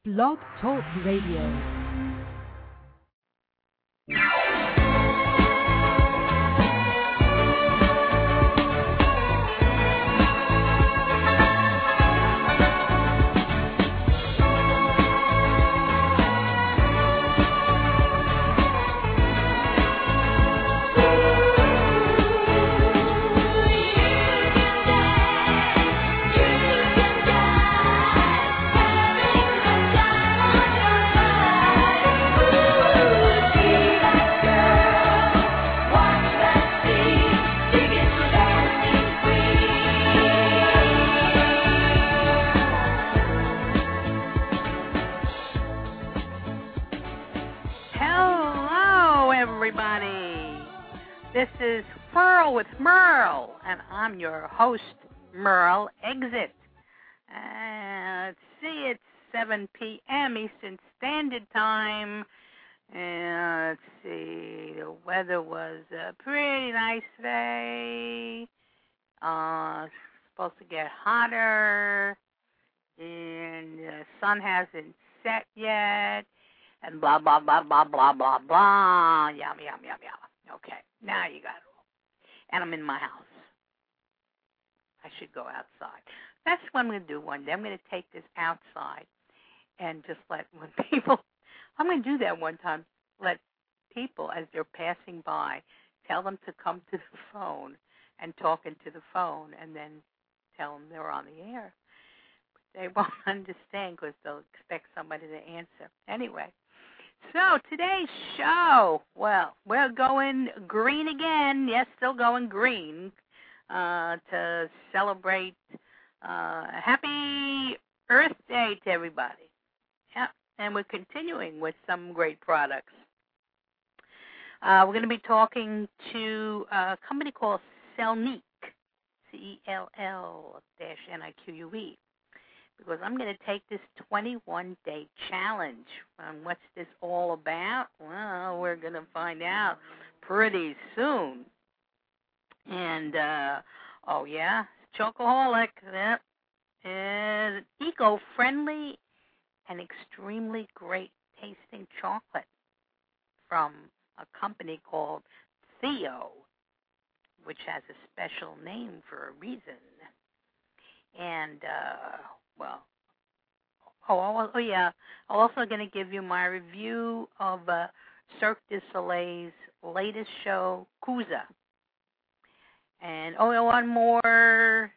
Blog Talk Radio. This is Whirl with Merle, and I'm your host, Merle Exit. Let's see, it's 7 p.m. Eastern Standard Time. And let's see, the weather was pretty nice today. Supposed to get hotter, and the sun hasn't set yet, and blah, blah, blah, blah, blah, blah, blah. Yum, yum, yum, yum. Okay, now you got it all. And I'm in my house. I should go outside. That's what I'm going to do one day. I'm going to take this outside and just let people, I'm going to do that one time, let people, as they're passing by, tell them to come to the phone and talk into the phone and then tell them they're on the air. They won't understand because they'll expect somebody to answer. Anyway. So, today's show, well, we're going green again. Yes, still going green to celebrate Happy Earth Day to everybody. Yep, and we're continuing with some great products. We're going to be talking to a company called Cellnique, CELL-NIQUE. Because I'm going to take this 21-day challenge. What's this all about? Well, we're going to find out pretty soon. And, oh yeah, Chocoholic. Yep. Is eco-friendly and extremely great tasting chocolate from a company called Theo, which has a special name for a reason. And, I'm also going to give you my review of Cirque du Soleil's latest show, Kuza. And, one more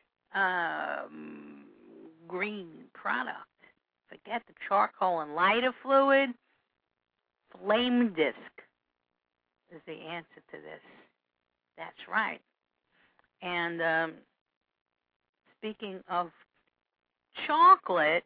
green product. Forget the charcoal and lighter fluid. Flame Disc is the answer to this. That's right. And speaking of chocolate,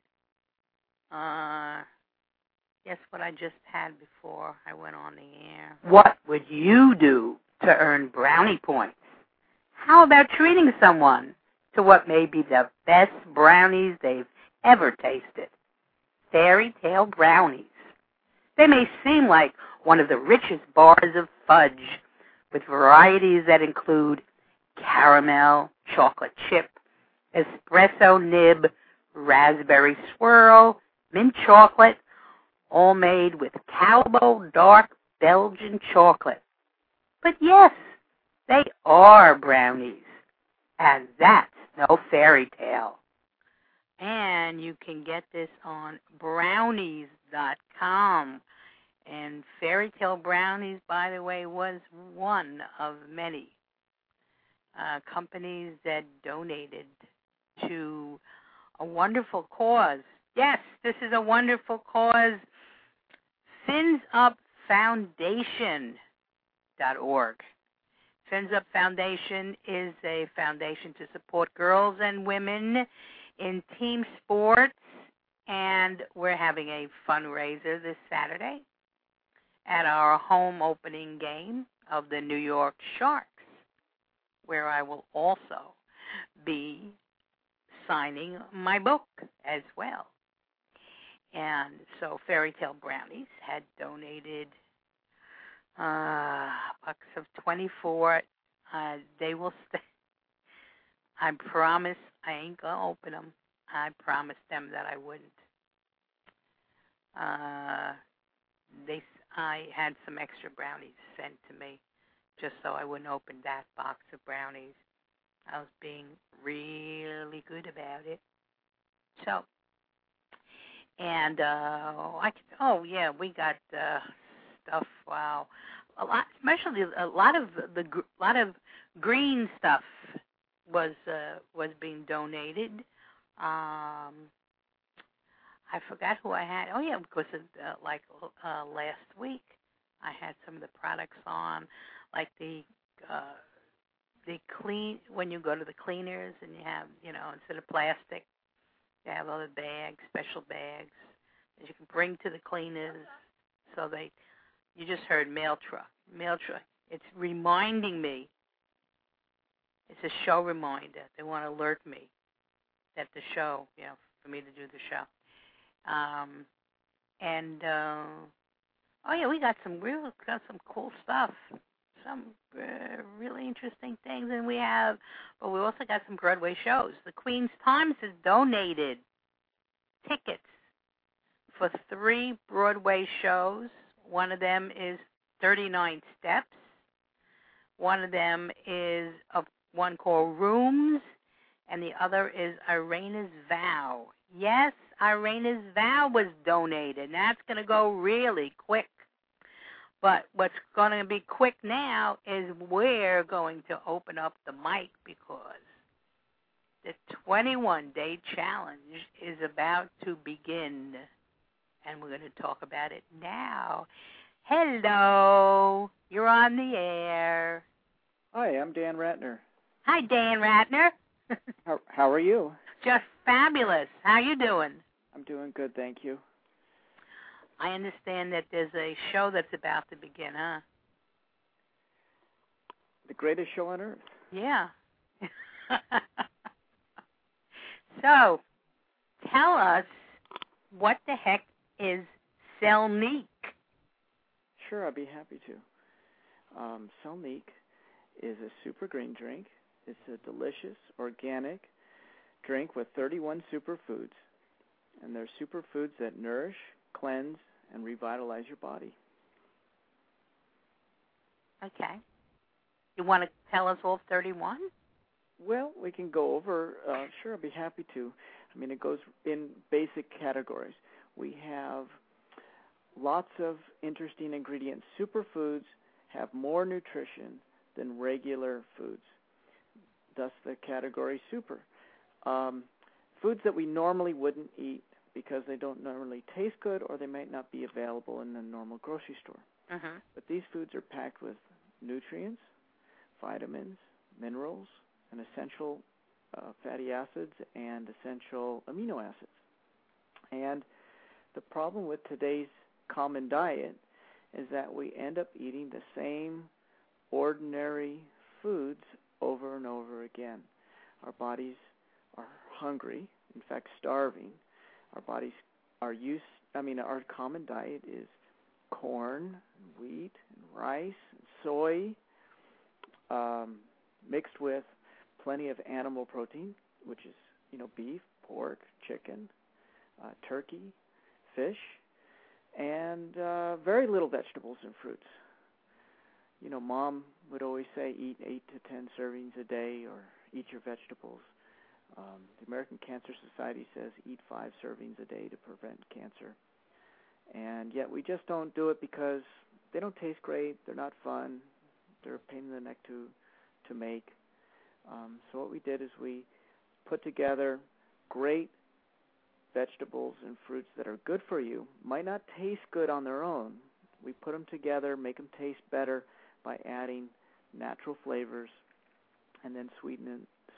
guess what I just had before I went on the air? What would you do to earn brownie points? How about treating someone to what may be the best brownies they've ever tasted? Fairy Tale Brownies. They may seem like one of the richest bars of fudge, with varieties that include caramel, chocolate chip, espresso nib, raspberry swirl, mint chocolate, all made with Calbo dark Belgian chocolate. But yes, they are brownies, and that's no fairy tale. And you can get this on brownies.com. And Fairy Tale Brownies, by the way, was one of many companies that donated to a wonderful cause. Yes, this is a wonderful cause. Fins Up Foundation.org. Fins Up Foundation is a foundation to support girls and women in team sports, and we're having a fundraiser this Saturday at our home opening game of the New York Sharks, where I will also be signing my book as well. And so Fairy Tale Brownies had donated bucks of 24. They will stay. I promise I ain't going to open them. I promised them that I wouldn't. I had some extra brownies sent to me just so I wouldn't open that box of brownies. I was being really good about it. So, and we got stuff. Wow, a lot, especially a lot of green stuff was being donated. I forgot who I had. Oh yeah, because last week I had some of the products on, like the clean, when you go to the cleaners and you have, instead of plastic, you have other bags, special bags that you can bring to the cleaners. So you just heard mail truck. It's reminding me. It's a show reminder. They want to alert me that the show, for me to do the show. We got some cool stuff, some really interesting things, and we also got some Broadway shows. The Queen's Times has donated tickets for 3 Broadway shows. One of them is 39 Steps. One of them is one called Rooms, and the other is Irena's Vow. Yes, Irena's Vow was donated. And that's going to go really quick. But what's going to be quick now is we're going to open up the mic because the 21-day challenge is about to begin. And we're going to talk about it now. Hello. You're on the air. Hi, I'm Dan Ratner. Hi, Dan Ratner. How are you? Just fabulous. How you doing? I'm doing good, thank you. I understand that there's a show that's about to begin, huh? The greatest show on earth. Yeah. So, tell us, what the heck is Selnique? Sure, I'd be happy to. Selnique is a super green drink. It's a delicious, organic drink with 31 superfoods. And they're superfoods that nourish, cleanse, and revitalize your body. Okay. You want to tell us all 31? Well, we can go over. Sure, I'd be happy to. I mean, it goes in basic categories. We have lots of interesting ingredients. Superfoods have more nutrition than regular foods. Thus the category super. Foods that we normally wouldn't eat because they don't normally taste good or they might not be available in the normal grocery store. Mm-hmm. But these foods are packed with nutrients, vitamins, minerals, and essential fatty acids and essential amino acids. And the problem with today's common diet is that we end up eating the same ordinary foods over and over again. Our bodies are hungry, in fact starving. Our common diet is corn, wheat, and rice, and soy, mixed with plenty of animal protein, which is, beef, pork, chicken, turkey, fish, and very little vegetables and fruits. Mom would always say eat 8 to 10 servings a day or eat your vegetables. The American Cancer Society says eat 5 servings a day to prevent cancer. And yet we just don't do it because they don't taste great, they're not fun, they're a pain in the neck to make. So what we did is we put together great vegetables and fruits that are good for you, might not taste good on their own. We put them together, make them taste better by adding natural flavors and then sweetening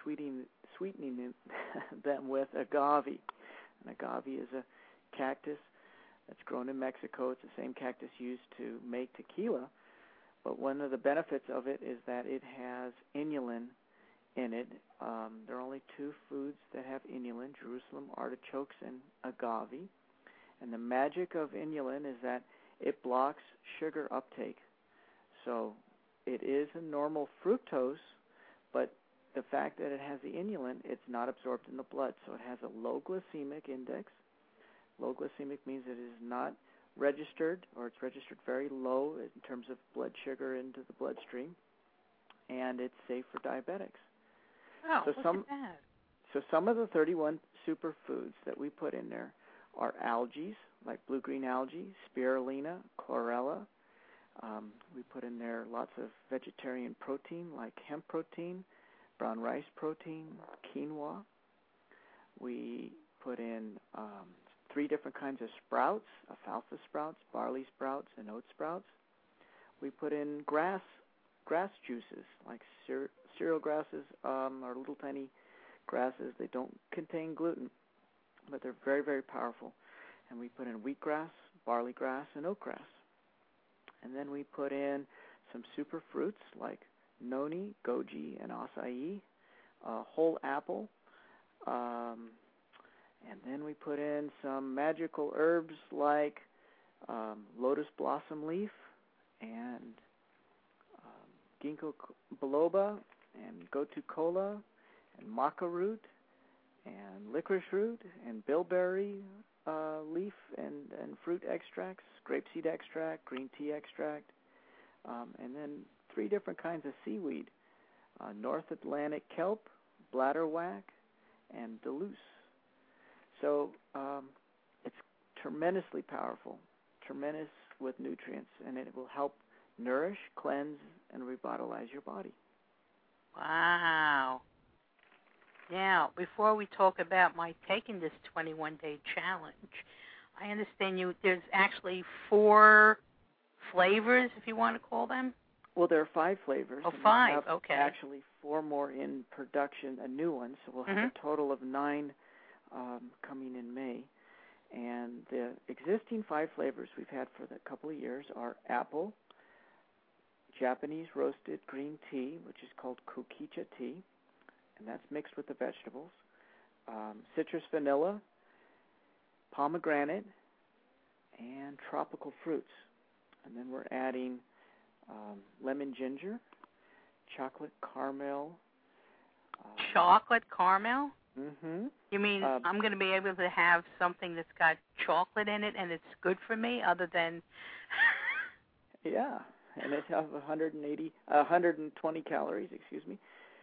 them with agave. And agave is a cactus that's grown in Mexico. It's the same cactus used to make tequila. But one of the benefits of it is that it has inulin in it. There are only 2 foods that have inulin, Jerusalem artichokes and agave. And the magic of inulin is that it blocks sugar uptake. So it is a normal fructose, but the fact that it has the inulin, it's not absorbed in the blood. So it has a low glycemic index. Low glycemic means it is not registered, or it's registered very low in terms of blood sugar into the bloodstream, and it's safe for diabetics. Oh, look at that. So some of the 31 superfoods that we put in there are algae, like blue-green algae, spirulina, chlorella. We put in there lots of vegetarian protein, like hemp protein, brown rice protein, quinoa. We put in 3 different kinds of sprouts: alfalfa sprouts, barley sprouts, and oat sprouts. We put in grass juices, like cereal grasses are little tiny grasses. They don't contain gluten, but they're very, very powerful. And we put in wheatgrass, barley grass, and oatgrass. And then we put in some super fruits like noni, goji, and acai, whole apple, and then we put in some magical herbs like lotus blossom leaf and ginkgo biloba and gotu kola and maca root and licorice root and bilberry leaf and fruit extracts, grapeseed extract, green tea extract, and then 3 different kinds of seaweed, North Atlantic kelp, bladderwhack, and Duluth. So it's tremendously powerful, tremendous with nutrients, and it will help nourish, cleanse, and revitalize your body. Wow. Now, before we talk about my taking this 21-day challenge, I understand there's actually 4 flavors, if you want to call them. Well, there are 5 flavors. Oh, 5, okay. Actually, 4 more in production, a new one, so we'll have a total of 9 coming in May. And the existing 5 flavors we've had for the couple of years are apple, Japanese roasted green tea, which is called kokicha tea, and that's mixed with the vegetables, citrus vanilla, pomegranate, and tropical fruits. And then we're adding lemon ginger, chocolate caramel. Chocolate caramel? Mm-hmm. You mean I'm going to be able to have something that's got chocolate in it and it's good for me other than... Yeah, and it has 120 calories, excuse me.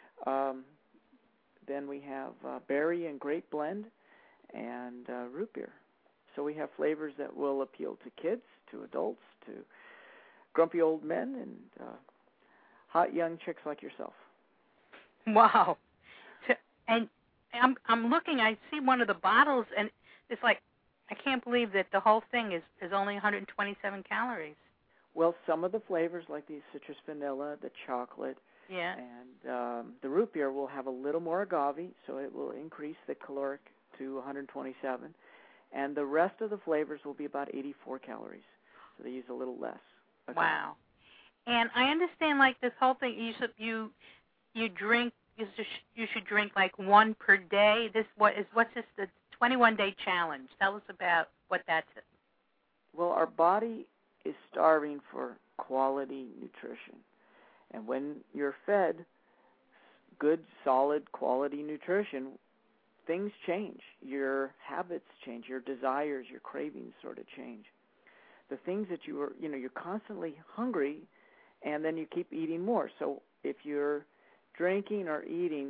Then we have berry and grape blend and root beer. So we have flavors that will appeal to kids, to adults, to grumpy old men, and hot young chicks like yourself. Wow. And I'm looking, I see one of the bottles, and it's like, I can't believe that the whole thing is only 127 calories. Well, some of the flavors, like the citrus vanilla, the chocolate, and the root beer will have a little more agave, so it will increase the caloric to 127. And the rest of the flavors will be about 84 calories, so they use a little less agave. Wow. And I understand, like, this whole thing, you drink, you should drink like 1 per day. What's this, the 21-day challenge? Tell us about what that's. Well, our body is starving for quality nutrition. And when you're fed good, solid, quality nutrition, things change. Your habits change. Your desires, your cravings sort of change. The things that you're constantly hungry, and then you keep eating more. So if you're drinking or eating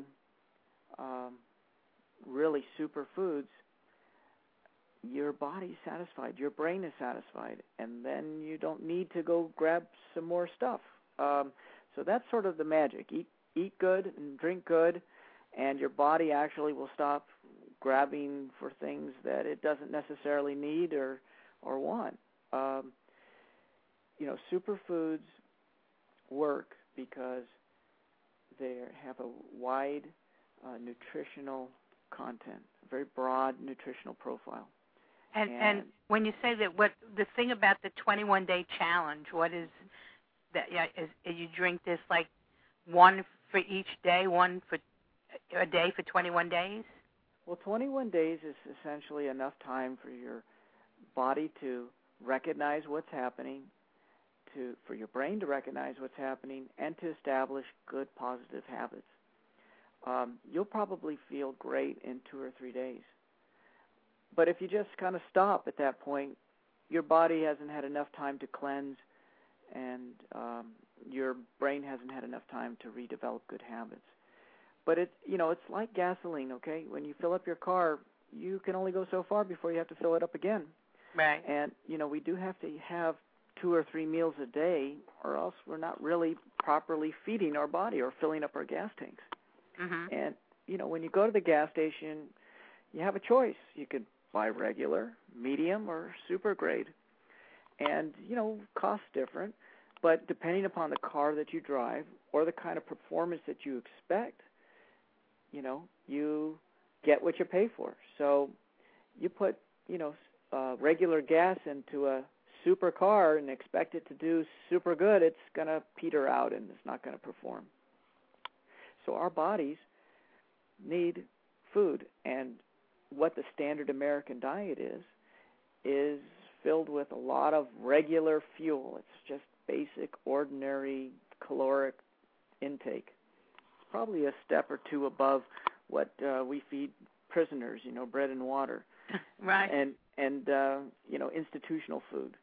really superfoods, your body's satisfied, your brain is satisfied, and then you don't need to go grab some more stuff. So that's sort of the magic. Eat good and drink good, and your body actually will stop grabbing for things that it doesn't necessarily need or want. Superfoods work because they have a wide nutritional content, a very broad nutritional profile. And when you say that, what the thing about the 21-day challenge, what is that? Yeah, is you drink this like 1 for each day, 1 for a day for 21 days? Well, 21 days is essentially enough time for your body to recognize what's happening, for your brain to recognize what's happening, and to establish good, positive habits. You'll probably feel great in 2 or 3 days. But if you just kind of stop at that point, your body hasn't had enough time to cleanse, and your brain hasn't had enough time to redevelop good habits. But it's like gasoline, okay? When you fill up your car, you can only go so far before you have to fill it up again. Right. And, we do have to have 2 or 3 meals a day, or else we're not really properly feeding our body or filling up our gas tanks. Mm-hmm. And, when you go to the gas station, you have a choice. You could buy regular, medium, or super grade. And, costs different. But depending upon the car that you drive or the kind of performance that you expect, you get what you pay for. So you put, regular gas into a super car and expect it to do super good, it's going to peter out and it's not going to perform. So our bodies need food, and what the standard American diet is filled with a lot of regular fuel. It's just basic, ordinary caloric intake. It's probably a step or two above what we feed prisoners, bread and water. Right. And institutional food.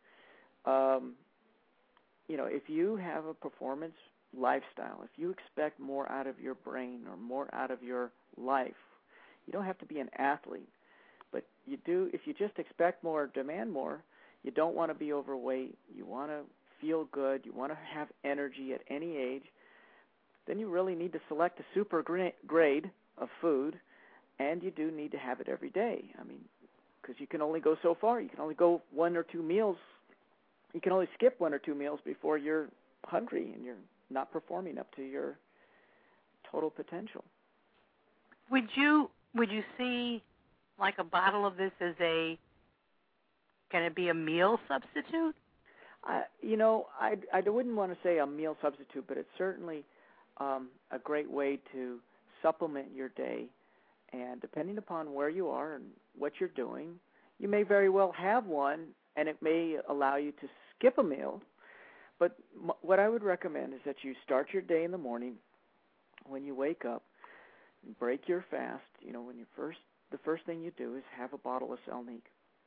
If you have a performance lifestyle, if you expect more out of your brain or more out of your life, you don't have to be an athlete, but you do. If you just expect more, demand more, you don't want to be overweight, you want to feel good, you want to have energy at any age, then you really need to select a super grade of food, and you do need to have it every day. Because you can only go so far. You can only go 1 or 2 meals. You can only skip 1 or 2 meals before you're hungry and you're not performing up to your total potential. Would you see like a bottle of this as can it be a meal substitute? I wouldn't want to say a meal substitute, but it's certainly a great way to supplement your day. And depending upon where you are and what you're doing, you may very well have one, and it may allow you to skip a meal. But what I would recommend is that you start your day in the morning when you wake up, break your fast. The first thing you do is have a bottle of Selnique.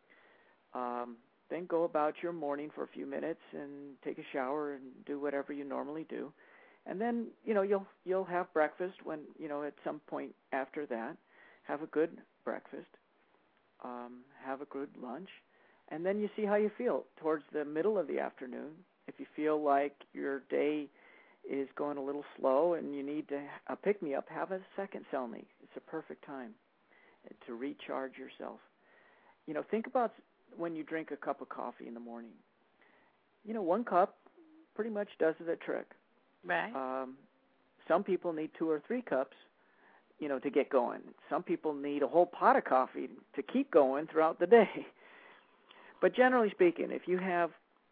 Then go about your morning for a few minutes and take a shower and do whatever you normally do. And then, you'll have breakfast when, at some point after that. Have a good breakfast, have a good lunch, and then you see how you feel towards the middle of the afternoon. If you feel like your day is going a little slow and you need a pick-me-up, have a second Selnique. It's a perfect time to recharge yourself. Think about when you drink a cup of coffee in the morning. 1 cup pretty much does the trick. Right. Some people need 2 or 3 cups, to get going. Some people need a whole pot of coffee to keep going throughout the day. But generally speaking, if you have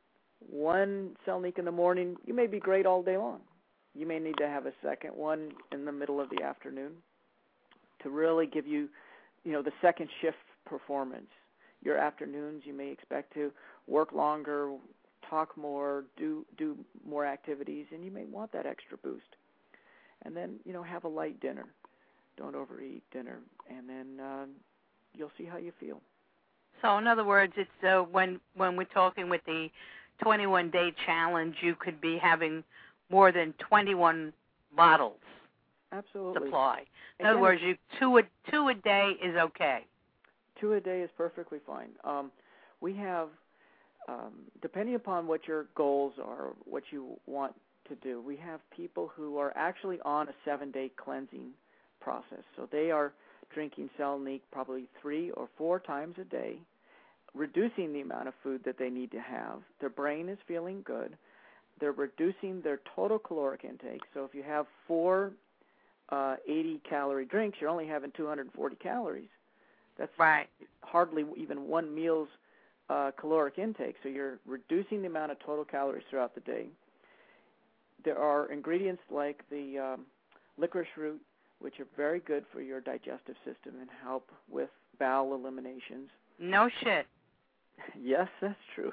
1 Selnique in the morning, you may be great all day long. You may need to have a second one in the middle of the afternoon to really give you, the second shift performance. Your afternoons, you may expect to work longer, talk more, do more activities, and you may want that extra boost. And then, have a light dinner. Don't overeat dinner, and then you'll see how you feel. So, in other words, it's when we're talking with the 21-day challenge, you could be having more than 21 bottles. Absolutely. Supply. In other words, two a day is okay. 2 a day is perfectly fine. We have, depending upon what your goals are, what you want to do, we have people who are actually on a 7-day cleansing process. So they are drinking Selnique probably 3 or 4 times a day, reducing the amount of food that they need to have. Their brain is feeling good. They're reducing their total caloric intake. So if you have 4 80-calorie drinks, you're only having 240 calories. That's right. Hardly even 1 meal's caloric intake. So you're reducing the amount of total calories throughout the day. There are ingredients like the licorice root, which are very good for your digestive system and help with bowel eliminations. No shit. Yes, that's true.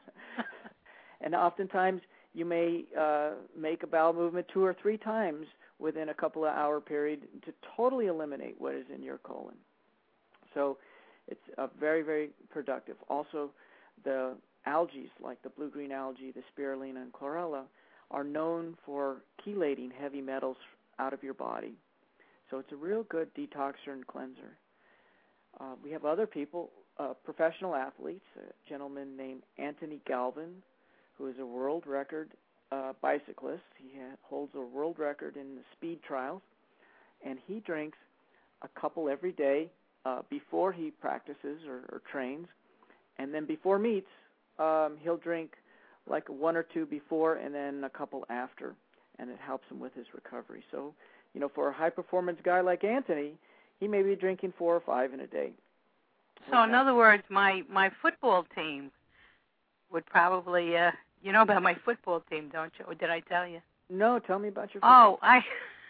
And oftentimes you may make a bowel movement 2 or 3 times within a couple of hour period to totally eliminate what is in your colon. So It's very, very productive. Also, the algae, like the blue-green algae, the spirulina and chlorella, are known for chelating heavy metals out of your body. So it's a real good detoxer and cleanser. We have other people, professional athletes, a gentleman named Anthony Galvin, who is a world record bicyclist. He holds a world record in the speed trials, and he drinks a couple every day before he practices or trains, and then before meets, he'll drink like one or two before and then a couple after, and it helps him with his recovery. So, for a high-performance guy like Anthony, he may be drinking 4 or 5 in a day. So, in other words, my football team would probably, you know about my football team, don't you? Or did I tell you? No, tell me about your football team.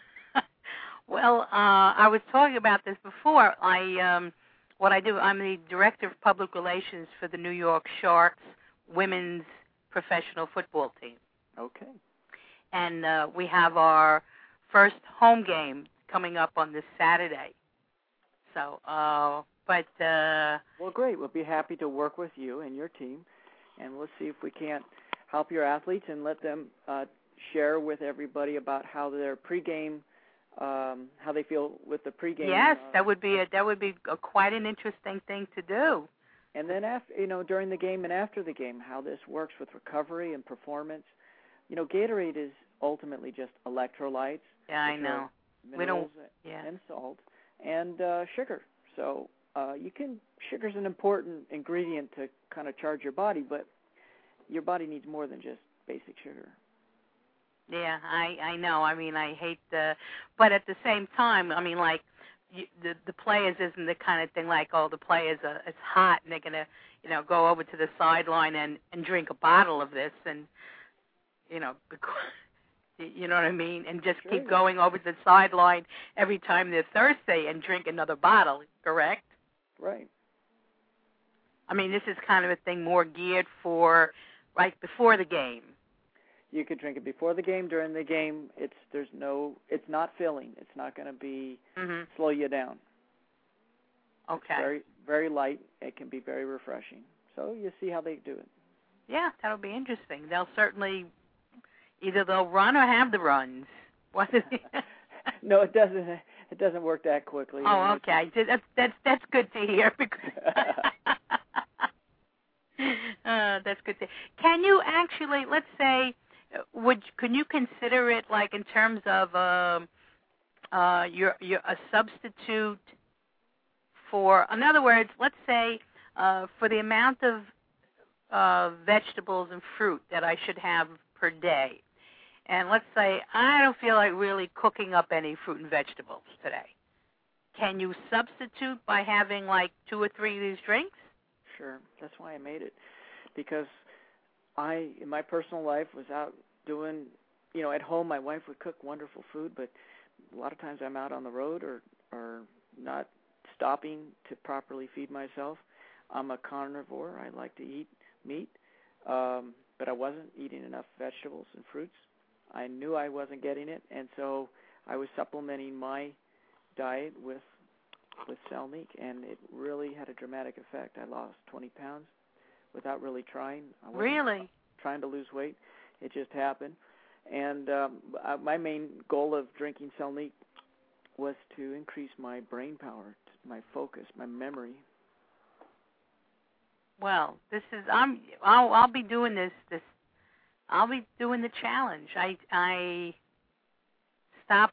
Well, I was talking about this before. What I do, I'm the director of public relations for the New York Sharks women's professional football team. Okay. And we have our first home game coming up on this Saturday. So, well, great. We'll be happy to work with you and your team, and we'll see if we can't help your athletes and let them share with everybody about how their pregame, how they feel with the pregame. Yes, that would be quite an interesting thing to do. And then after, during the game and after the game, how this works with recovery and performance. Gatorade is ultimately just electrolytes. Yeah, I know. Minerals and salt and sugar. So sugar's an important ingredient to kind of charge your body, but your body needs more than just basic sugar. Yeah, I know. I mean, I hate but at the same time, I mean, like, the players isn't the kind of thing like, the players it's hot and they're gonna, go over to the sideline and drink a bottle of this and, because, you know what I mean, and just keep going over to the sideline every time they're thirsty and drink another bottle. Correct? Right. I mean, this is kind of a thing more geared for right before the game. You could drink it before the game, during the game. It's not filling. It's not going to be slow you down. Okay. It's very, very light. It can be very refreshing. So you see how they do it. Yeah, that'll be interesting. They'll certainly either they'll run or have the runs. No, it doesn't. It doesn't work that quickly. Oh, okay. That's good to hear. Because that's good to. Can you actually, let's say, can you consider it like in terms of you're a substitute for? In other words, let's say for the amount of vegetables and fruit that I should have per day, and let's say I don't feel like really cooking up any fruit and vegetables today. Can you substitute by having like 2 or 3 of these drinks? Sure. That's why I made it, because I, in my personal life, was out doing, at home my wife would cook wonderful food, but a lot of times I'm out on the road or not stopping to properly feed myself. I'm a carnivore. I like to eat meat, but I wasn't eating enough vegetables and fruits. I knew I wasn't getting it, and so I was supplementing my diet with Selnique, and it really had a dramatic effect. I lost 20 pounds without really trying. I wasn't trying to lose weight. It just happened. And my main goal of drinking Selnique was to increase my brain power, my focus, my memory. Well, this is I'll be doing this. I'll be doing the challenge. I stopped.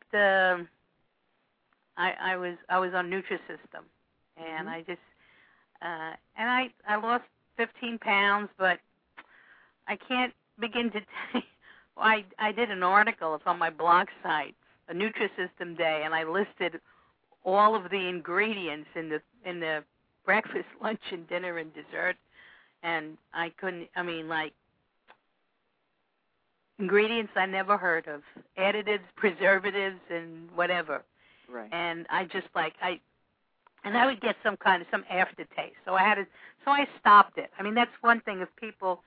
I was on Nutrisystem, and I just and I lost 15 pounds, but I can't begin to tell you. I did an article. It's on my blog site, a Nutrisystem Day, and I listed all of the ingredients in the breakfast, lunch, and dinner and dessert, and I couldn't. I mean, like ingredients I never heard of, additives, preservatives, and whatever. Right. And I just and I would get some aftertaste. So I stopped it. I mean, that's one thing if people,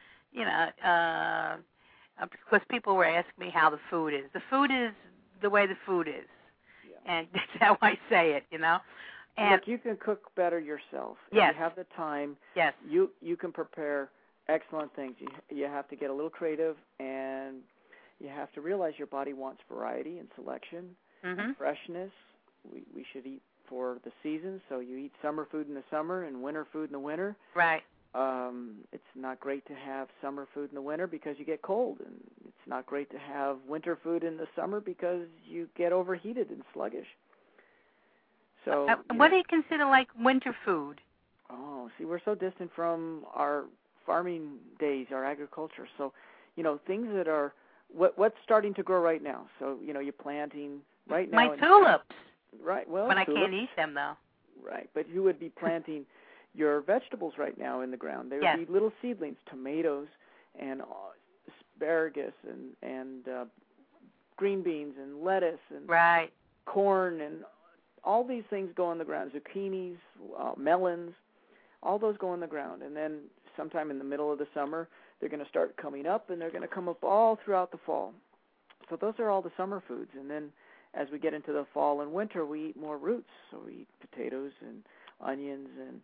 because people were asking me how the food is. The food is the way the food is. Yeah. And that's how I say it, And look, you can cook better yourself. Yes. If you have the time, yes. you can prepare excellent things. You have to get a little creative, and you have to realize your body wants variety and selection and freshness. We should eat for the seasons, so you eat summer food in the summer and winter food in the winter. Right. It's not great to have summer food in the winter because you get cold, and it's not great to have winter food in the summer because you get overheated and sluggish. So, what do you consider like winter food? Oh, see, we're so distant from our farming days, our agriculture. So, things that are what's starting to grow right now. So, you're planting right now. My tulips. Right. Well, when tulips, I can't eat them though. Right, but you would be planting your vegetables right now in the ground. There would be little seedlings, tomatoes and asparagus and green beans and lettuce and corn and all these things go in the ground. Zucchinis, melons, all those go in the ground. And then sometime in the middle of the summer, they're going to start coming up, and they're going to come up all throughout the fall. So those are all the summer foods. And then as we get into the fall and winter, we eat more roots. So we eat potatoes and onions and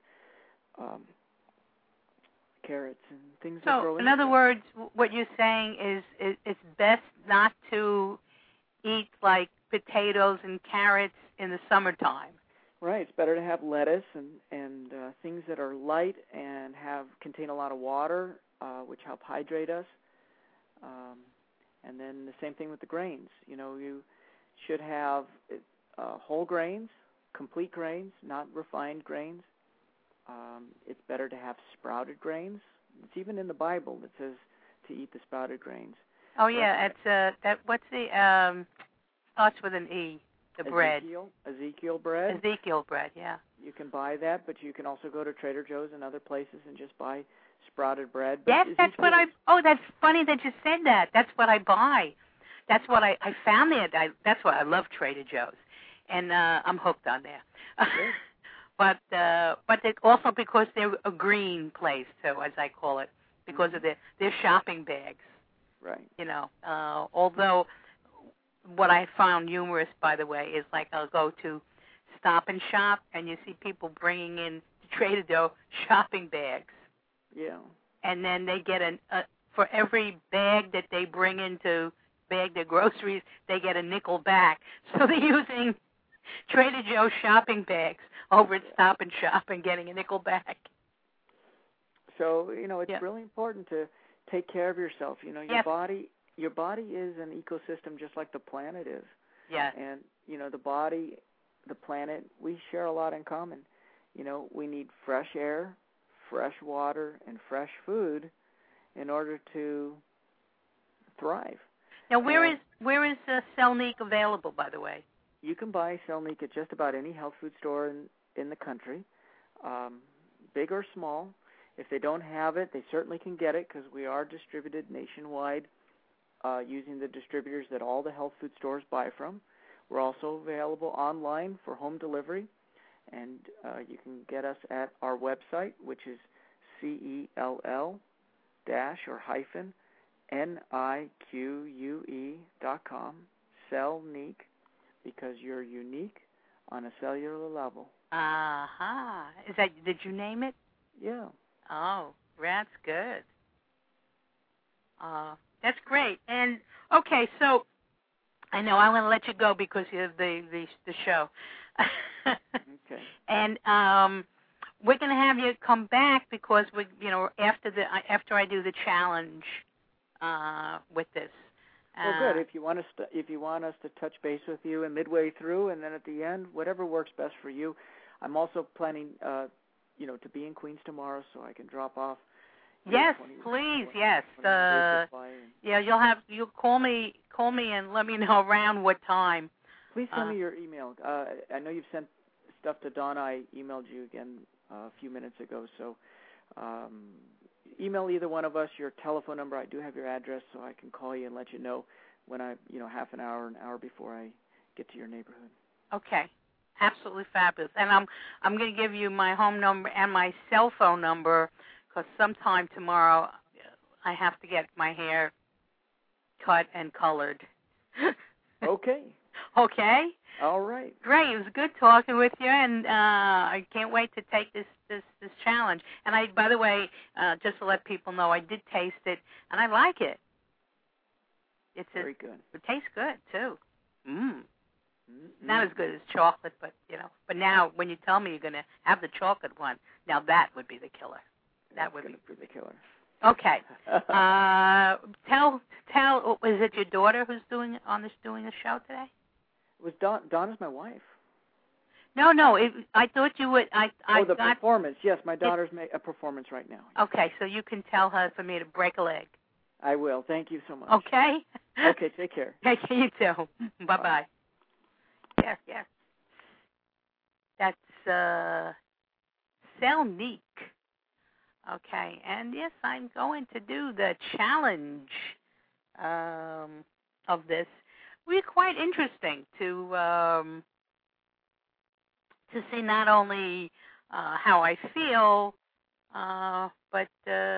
carrots and things that grow in. So, in other words, what you're saying is it's best not to eat like potatoes and carrots in the summertime. Right. It's better to have lettuce and things that are light and contain a lot of water, which help hydrate us. And then the same thing with the grains. You should have whole grains, complete grains, not refined grains. It's better to have sprouted grains. It's even in the Bible that says to eat the sprouted grains. Oh yeah, it's what's the starts with an E. The bread. Ezekiel bread. Ezekiel bread, yeah. You can buy that, but you can also go to Trader Joe's and other places and just buy sprouted bread. Yes, that's what that's funny that you said that. That's what I buy. That's what I found there. That's why I love Trader Joe's. And I'm hooked on there. But also because they're a green place, so as I call it, because of their shopping bags. Right. Although what I found humorous, by the way, is like I'll go to Stop and Shop, and you see people bringing in Trader Joe shopping bags. Yeah. And then they get for every bag that they bring in to bag their groceries, they get a nickel back. So they're using Trader Joe shopping bags over at Stop and Shop and getting a nickel back. So, it's really important to take care of yourself. Your body is an ecosystem just like the planet is. Yeah. And, the body, the planet, we share a lot in common. We need fresh air, fresh water, and fresh food in order to thrive. Now, where is Selnique available, by the way? You can buy Selnique at just about any health food store in the country, big or small. If they don't have it, they certainly can get it because we are distributed nationwide using the distributors that all the health food stores buy from. We're also available online for home delivery, and you can get us at our website, which is CELL-NIQUE.com, Selnique, because you're unique on a cellular level. Did you name it? Yeah. Oh, that's good. That's great. And okay, so I know I'm going to let you go because you have the show. Okay. And we're going to have you come back because after I do the challenge with this. Well, good. If you want us to touch base with you and midway through, and then at the end, whatever works best for you. I'm also planning, to be in Queens tomorrow, so I can drop off. Yes, please. Yes. You'll call me and let me know around what time. Please send me your email. I know you've sent stuff to Donna. I emailed you again a few minutes ago, so email either one of us your telephone number. I do have your address, so I can call you and let you know when half an hour before I get to your neighborhood. Okay. Absolutely fabulous. And I'm going to give you my home number and my cell phone number because sometime tomorrow I have to get my hair cut and colored. Okay. Okay. All right. Great. It was good talking with you, and I can't wait to take this challenge. And by the way, just to let people know, I did taste it, and I like it. Very good. It tastes good too. Not as good as chocolate, but But now, when you tell me you're going to have the chocolate one, now that would be the killer. That would be the killer. Okay. Tell. Is it your daughter who's doing a show today? It was Donna's my wife. No. I thought you would. The performance. Yes, my daughter's making a performance right now. Okay, so you can tell her for me to break a leg. I will. Thank you so much. Okay. Okay. Take care. Take care. You too. Bye. Yes. That's Selnique. Okay, and yes, I'm going to do the challenge of this. It will be quite interesting to see not only how I feel, but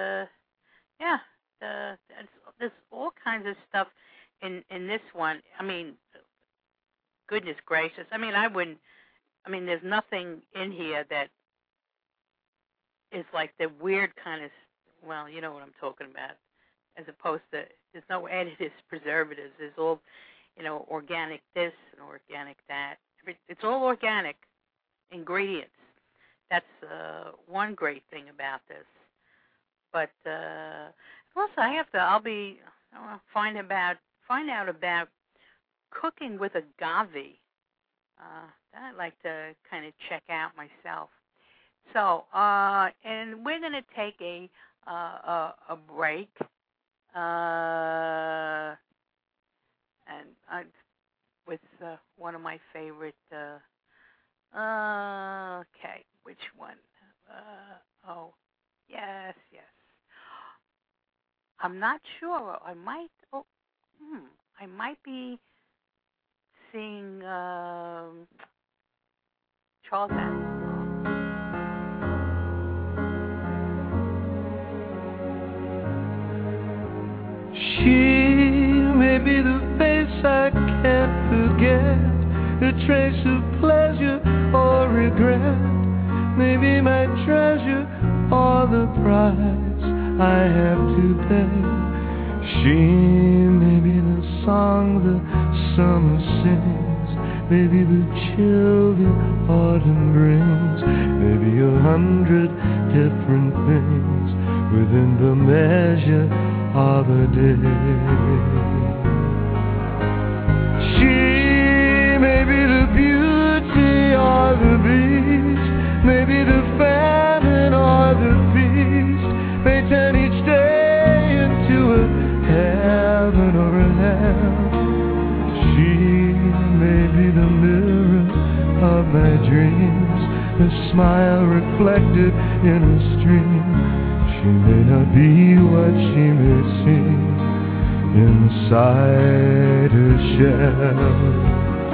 there's all kinds of stuff in this one. I mean, goodness gracious. There's nothing in here that is like the weird kind of, well, you know what I'm talking about, as opposed to, there's no additives, preservatives. There's all, organic this and organic that. It's all organic ingredients. That's one great thing about this. But also, I'll find out about cooking with agave. That I'd like to kind of check out myself. So, and we're going to take a break. With one of my favorite. Okay, which one? Yes. I'm not sure. I might be seeing Charles Aznavour. She may be the face I can't forget, a trace of pleasure or regret, maybe my treasure or the price I have to pay. She may be the song the summer sings, maybe the chill the autumn brings, maybe 100 different things within the measure of a day. She may be the beauty or the beast, maybe the famine or the feast, may turn each day into a heaven or a hell. She may be the mirror of my dreams, a smile reflected in a stream. She may not be what she may seem inside her shell.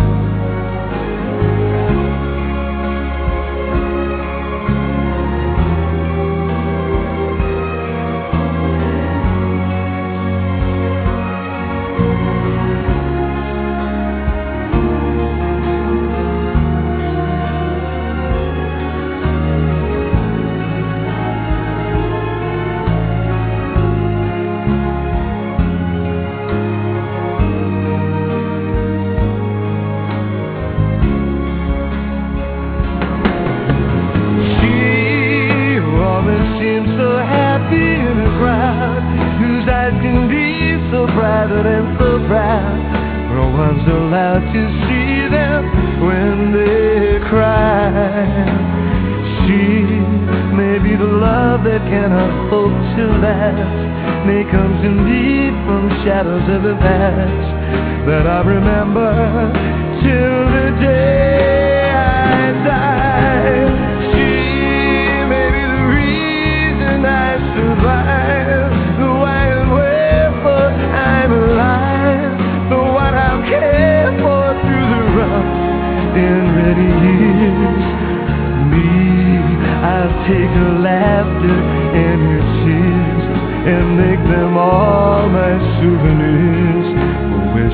Shadows of the past that I remember till the day I die. She may be the reason I survive, the why and wherefore I'm alive, the what I'll care for through the rough and ready years. I'll take her laughter and her tears and make them all my souvenirs for where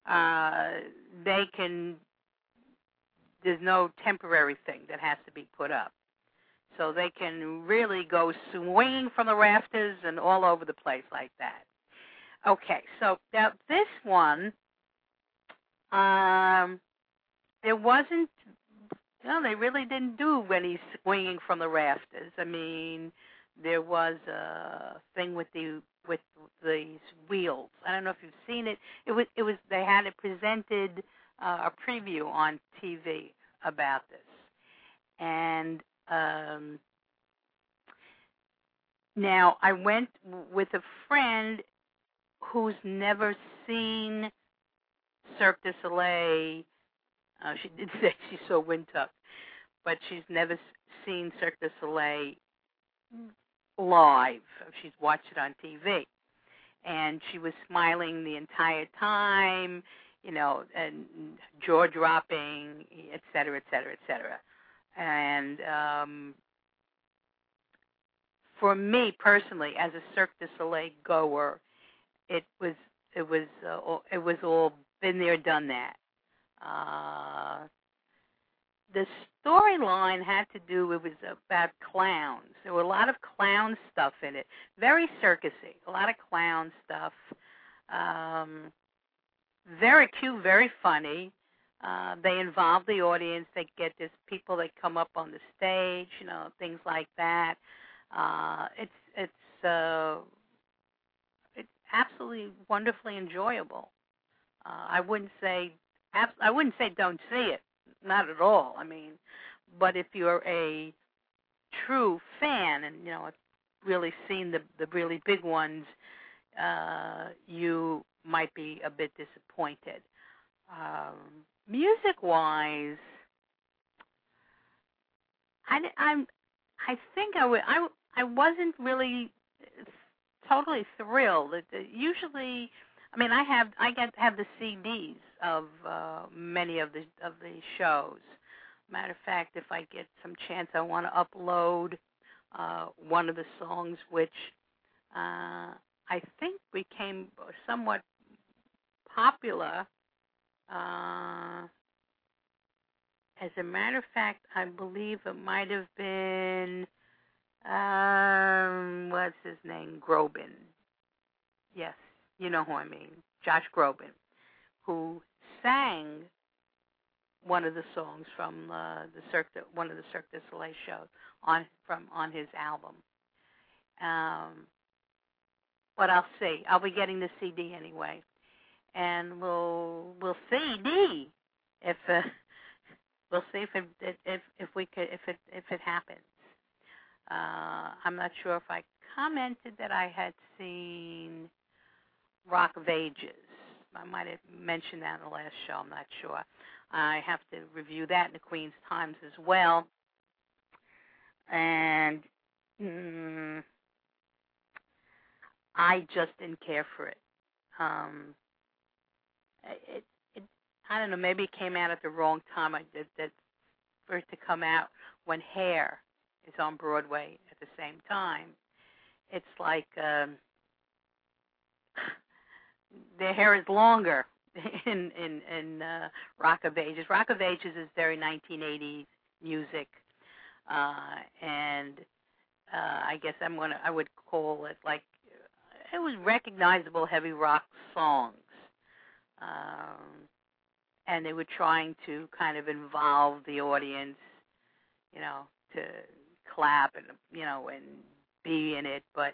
they can. There's no temporary thing that has to be put up. So they can really go swinging from the rafters and all over the place like that. Okay, so now this one, there wasn't, they really didn't do any swinging from the rafters. I mean, there was a thing with these wheels. I don't know if you've seen it. It was they had it presented, a preview on TV about this. And now I went with a friend who's never seen Cirque du Soleil. She did say she saw Windtuck, but she's never seen Cirque du Soleil live. She's watched it on TV. And she was smiling the entire time, and jaw-dropping, et cetera, et cetera, et cetera. And for me personally, as a Cirque du Soleil goer, it was all been there, done that. The storyline had to do, it was about clowns. There were a lot of clown stuff in it, very circusy, a lot of clown stuff. Very cute, very funny. They involve the audience. They get this people that come up on the stage, things like that. It's absolutely wonderfully enjoyable. I wouldn't say don't see it, not at all. I mean, but if you're a true fan and have really seen the really big ones, you might be a bit disappointed. Music-wise, I think I wasn't really totally thrilled. Usually, I mean, I have the CDs of many of the shows. Matter of fact, if I get some chance, I want to upload one of the songs, which I think became somewhat popular. As a matter of fact, I believe it might have been, what's his name? Groban. Yes, you know who I mean. Josh Groban, who sang one of the songs from one of the Cirque du Soleil shows on his album. But I'll see. I'll be getting the CD anyway, and we'll see if we'll see if it happens. I'm not sure if I commented that I had seen Rock of Ages. I might have mentioned that in the last show. I'm not sure. I have to review that in the Queen's Times as well. And I just didn't care for it. I don't know, maybe it came out at the wrong time. For it to come out when Hair is on Broadway at the same time. It's like their hair is longer in Rock of Ages. Rock of Ages is very 1980s music, and I guess I would call it like it was recognizable heavy rock songs. And they were trying to kind of involve the audience, to clap and, and be in it, but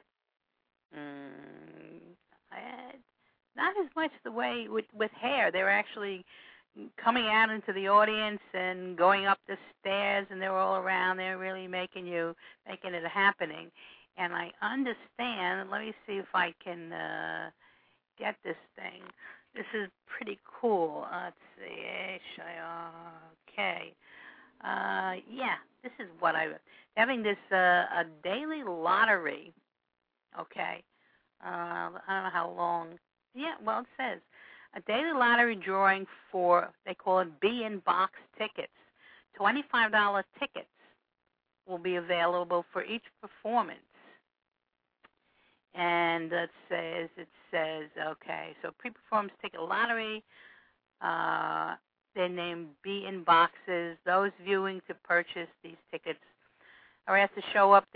not as much the way with Hair. They were actually coming out into the audience and going up the stairs, and they were all around there really making it a happening. And I understand, let me see if I can get this thing. This is pretty cool. Let's see. Okay. Yeah, this is what having this a daily lottery. Okay. I don't know how long. Yeah, well, it says a daily lottery drawing for, they call it B-in-box tickets. $25 tickets will be available for each performance. And it says, okay, so pre-performance ticket lottery, They're named Beaten Boxes. Those viewing to purchase these tickets are asked to show up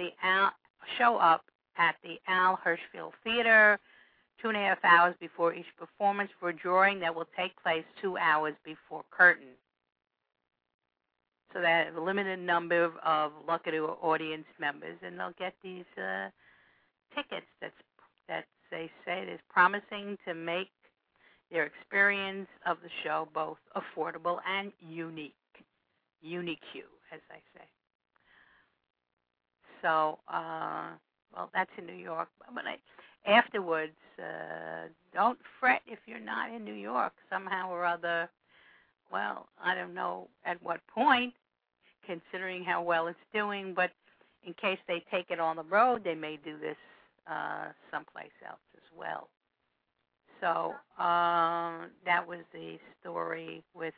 at the Al Hirschfeld Theater 2.5 hours before each performance for a drawing that will take place 2 hours before curtain. So that a limited number of lucky audience members, and they'll get these tickets that they say is promising to make their experience of the show both affordable and unique, as I say. So, well, that's in New York. But afterwards, don't fret if you're not in New York somehow or other. Well, I don't know at what point, considering how well it's doing, but in case they take it on the road, they may do this someplace else as well. So that was the story with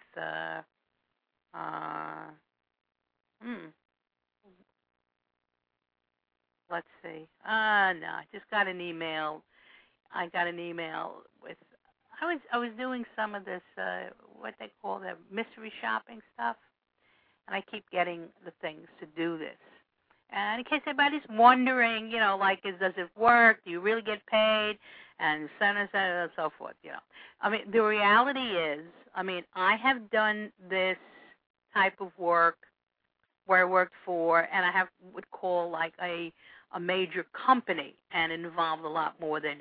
let's see. No, I just got an email. I got an email with. I was doing some of this what they call the mystery shopping stuff, and I keep getting the things to do this. And in case anybody's wondering, like, does it work? Do you really get paid? And so on and so forth, I mean, the reality is, I have done this type of work where I worked for, and I would call like a major company, and it involved a lot more than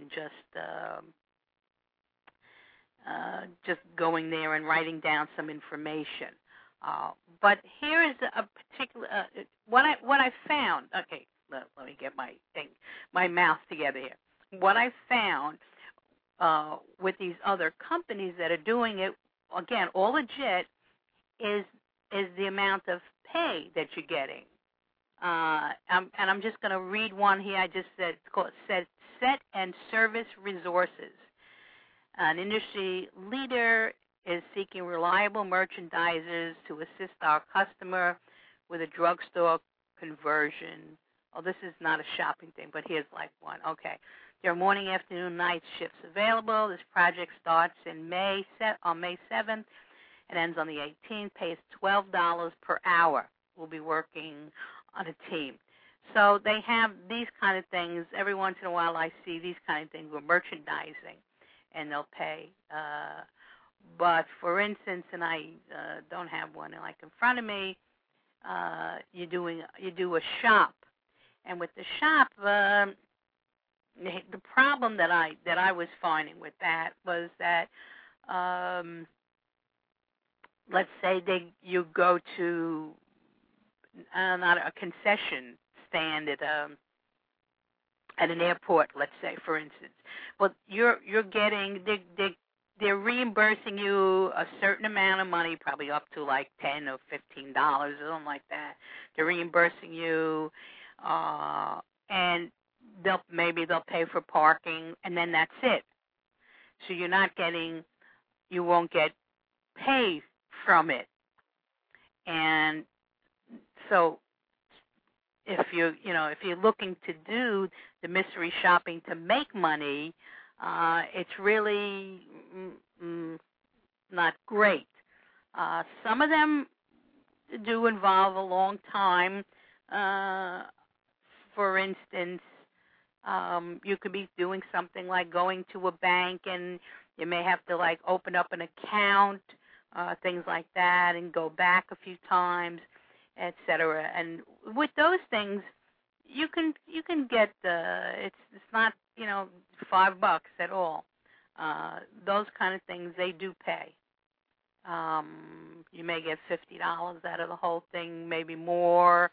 just going there and writing down some information. But here is a particular what I found. Okay, let me get my mouth together here. What I found with these other companies that are doing it, again, all legit, is the amount of pay that you're getting. And I'm just going to read one here. I just said, it's called Set and Service Resources. An industry leader is seeking reliable merchandisers to assist our customer with a drugstore conversion. Oh, this is not a shopping thing, but here's like one. Okay. There are morning, afternoon, night shifts available. This project starts on May 7th and ends on the 18th. Pays $12 per hour. We'll be working on a team. So they have these kind of things. Every once in a while I see these kind of things with merchandising, and they'll pay. But, for instance, and I don't have one like in front of me, you do a shop. And with the shop, the problem that I was finding with that was that, let's say you go to not a concession stand at an airport, let's say, for instance. Well, you're getting they're reimbursing you a certain amount of money, probably up to like $10 or $15 or something like that. They're reimbursing you, and they'll pay for parking, and then that's it. So you won't get paid from it. And so if you're looking to do the mystery shopping to make money, it's really not great. Some of them do involve a long time. For instance, you could be doing something like going to a bank, and you may have to like open up an account, things like that, and go back a few times, etc. And with those things, you can get it's not $5 at all. Those kind of things, they do pay. You may get $50 out of the whole thing, maybe more.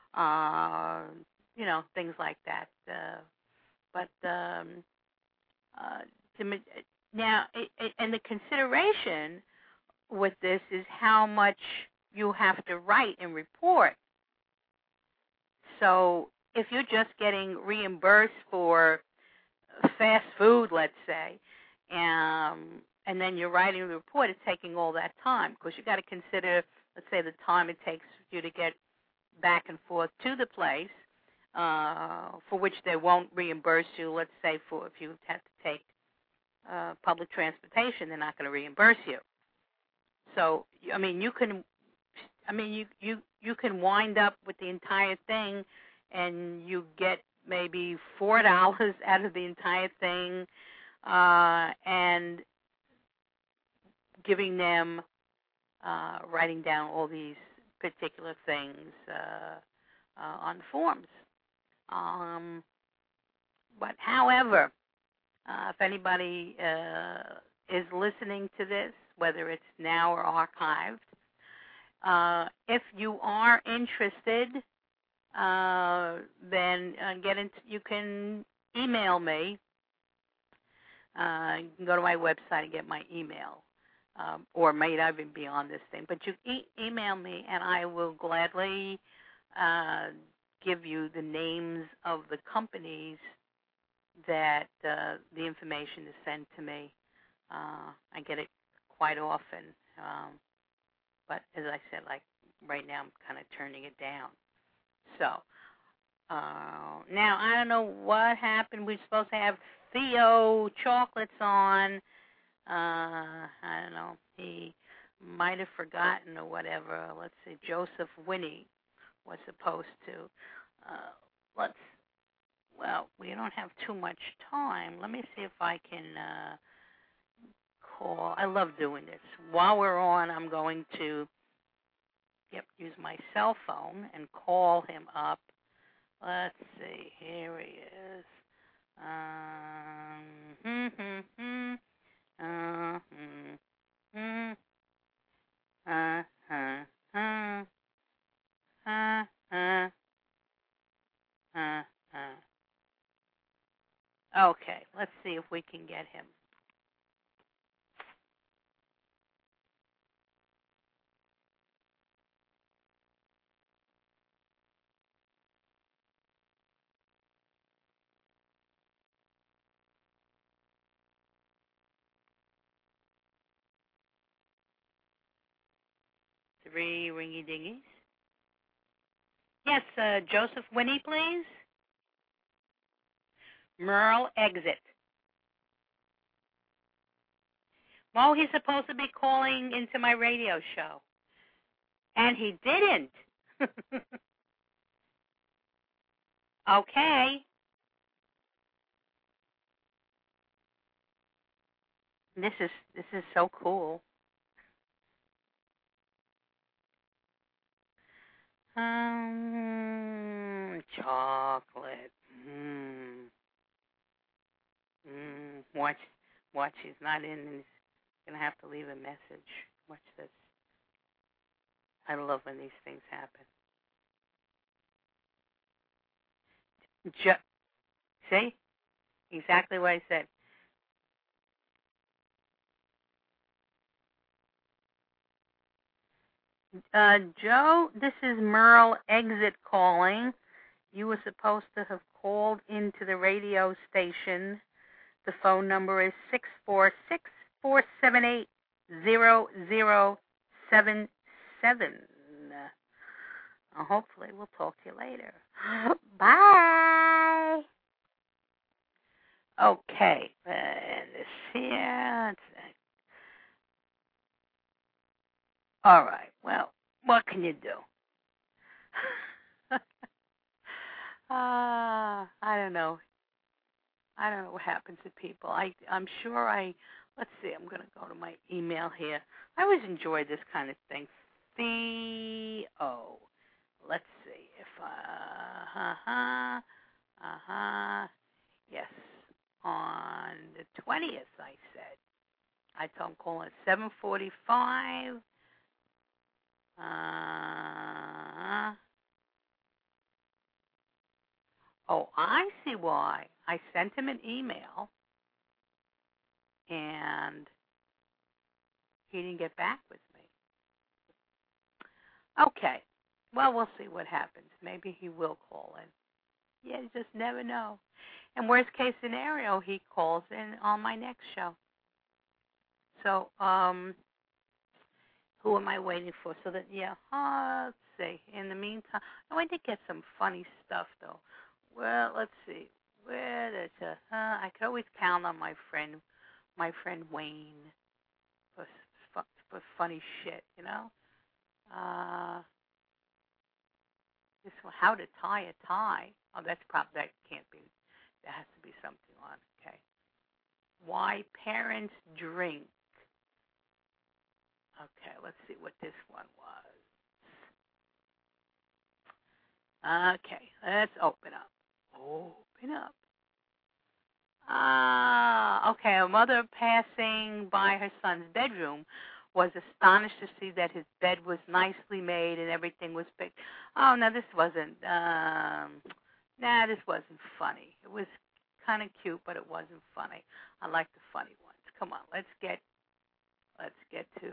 Things like that. Now, and the consideration with this is how much you have to write and report. So if you're just getting reimbursed for fast food, let's say, and then you're writing a report, it's taking all that time, because you got to consider, let's say, the time it takes you to get back and forth to the place, for which they won't reimburse you. Let's say if you have to take public transportation, they're not going to reimburse you. So, I mean, you can wind up with the entire thing, and you get maybe $4 out of the entire thing, and giving them, writing down all these particular things on the forms. But however, if anybody is listening to this, whether it's now or archived, if you are interested, then you can email me. You can go to my website and get my email, or it may not even be on this thing. But you email me, and I will gladly give you the names of the companies that the information is sent to me. I get it quite often, but as I said, like right now, I'm kind of turning it down. So now I don't know what happened. We're supposed to have Theo Chocolates on. I don't know. He might have forgotten or whatever. Let's see. Joseph Winnie was supposed to. Well, we don't have too much time. Let me see if I can call. I love doing this. While we're on, I'm going to use my cell phone and call him up. Let's see. Here he is. Okay, let's see if we can get him. Three ringy-dingies. Yes, Joseph Winnie, please. Merle Exit. Well, he's supposed to be calling into my radio show. And he didn't. Okay. This is so cool. Chocolate. Watch. He's not in. He's gonna have to leave a message. Watch this. I love when these things happen. See? Exactly what I said. Joe, this is Merle Exit calling. You were supposed to have called into the radio station. The phone number is 646-478-0077. Hopefully we'll talk to you later. Bye. Okay, and this here. All right. Well, what can you do? I don't know. I don't know what happens to people. I'm sure let's see, I'm going to go to my email here. I always enjoy this kind of thing. Theo. Let's see if, yes, on the 20th, I said. I told him call at 7:45. Oh, I see why. I sent him an email, and he didn't get back with me. Okay. Well, we'll see what happens. Maybe he will call in. Yeah, you just never know. And worst case scenario, he calls in on my next show. So, who am I waiting for? So that, let's see. In the meantime, I did get some funny stuff, though. Well, let's see. I could always count on my friend Wayne, for for funny shit, you know. This one, how to tie a tie. Oh, that can't be. There has to be something on. Okay. Why parents drink. Okay, let's see what this one was. Okay, let's open up. Open up. Okay, a mother passing by her son's bedroom was astonished to see that his bed was nicely made and everything was picked. Oh, no, this wasn't funny. It was kind of cute, but it wasn't funny. I like the funny ones. Come on, let's get to,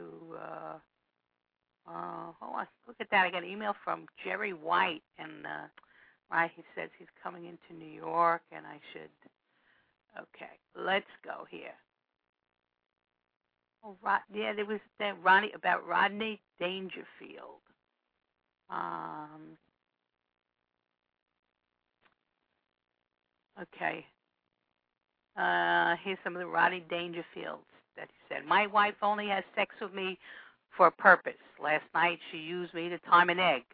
hold on, look at that. I got an email from Jerry White, and, right, he says he's coming into New York, and I should, okay, let's go here. Oh, there was that about Rodney Dangerfield. Okay. Here's some of the Rodney Dangerfields that he said. My wife only has sex with me for a purpose. Last night she used me to time an egg.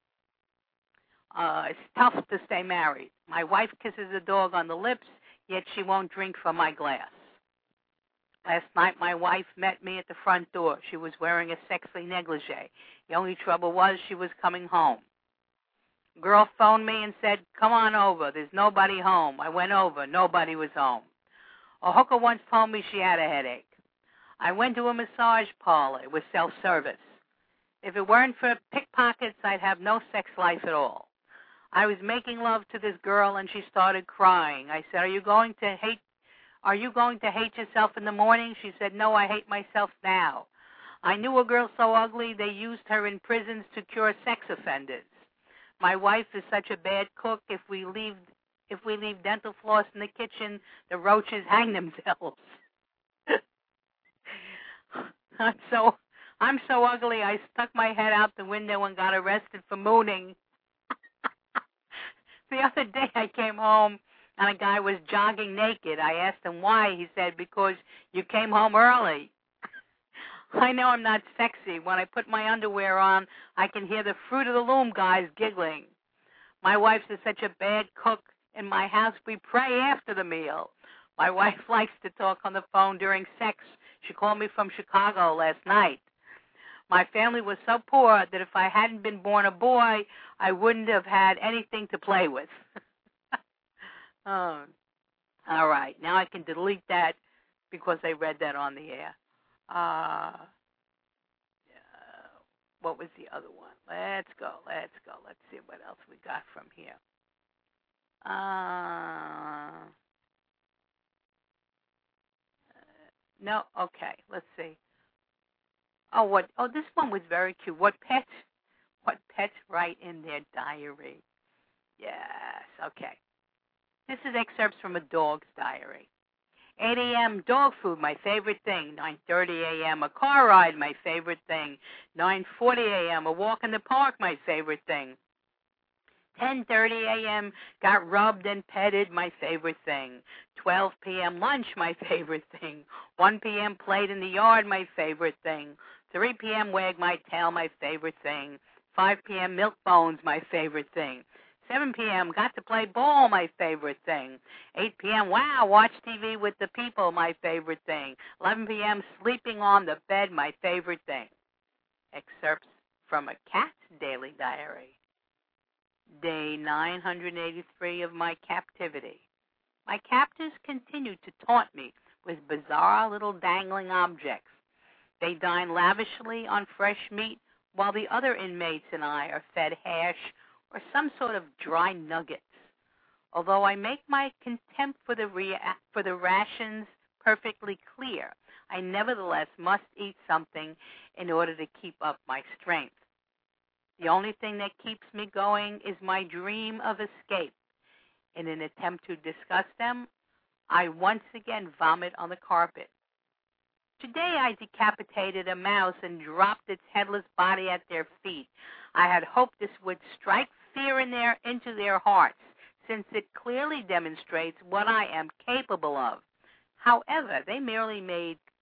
It's tough to stay married. My wife kisses the dog on the lips, yet she won't drink from my glass. Last night my wife met me at the front door. She was wearing a sexy negligee. The only trouble was she was coming home. Girl phoned me and said, come on over. There's nobody home. I went over. Nobody was home. A hooker once told me she had a headache. I went to a massage parlor. It was self-service. If it weren't for pickpockets, I'd have no sex life at all. I was making love to this girl, and she started crying. I said, Are you going to hate yourself in the morning? She said, no, I hate myself now. I knew a girl so ugly they used her in prisons to cure sex offenders. My wife is such a bad cook. If we leave dental floss in the kitchen, the roaches hang themselves. I'm so ugly I stuck my head out the window and got arrested for mooning. The other day I came home and a guy was jogging naked. I asked him why. He said, because you came home early. I know I'm not sexy. When I put my underwear on, I can hear the Fruit of the Loom guys giggling. My wife is such a bad cook. In my house, we pray after the meal. My wife likes to talk on the phone during sex. She called me from Chicago last night. My family was so poor that if I hadn't been born a boy, I wouldn't have had anything to play with. Oh. All right. Now I can delete that because I read that on the air. What was the other one? Let's go. Let's see what else we got from here. No, okay. Let's see. Oh, this one was very cute. What pets write in their diary? Yes, okay. This is excerpts from a dog's diary. 8 a.m., dog food, my favorite thing. 9:30 a.m., a car ride, my favorite thing. 9:40 a.m., a walk in the park, my favorite thing. 10:30 a.m., got rubbed and petted, my favorite thing. 12 p.m., lunch, my favorite thing. 1 p.m., played in the yard, my favorite thing. 3 p.m., wag my tail, my favorite thing. 5 p.m., milk bones, my favorite thing. 7 p.m., got to play ball, my favorite thing. 8 p.m., wow, watch TV with the people, my favorite thing. 11 p.m., sleeping on the bed, my favorite thing. Excerpts from a cat's daily diary. Day 983 of my captivity. My captors continue to taunt me with bizarre little dangling objects. They dine lavishly on fresh meat, while the other inmates and I are fed hash or some sort of dry nuggets. Although I make my contempt for the rations perfectly clear, I nevertheless must eat something in order to keep up my strength. The only thing that keeps me going is my dream of escape. In an attempt to discuss them, I once again vomit on the carpet. Today I decapitated a mouse and dropped its headless body at their feet. I had hoped this would strike fear into their hearts, since it clearly demonstrates what I am capable of. However, they merely made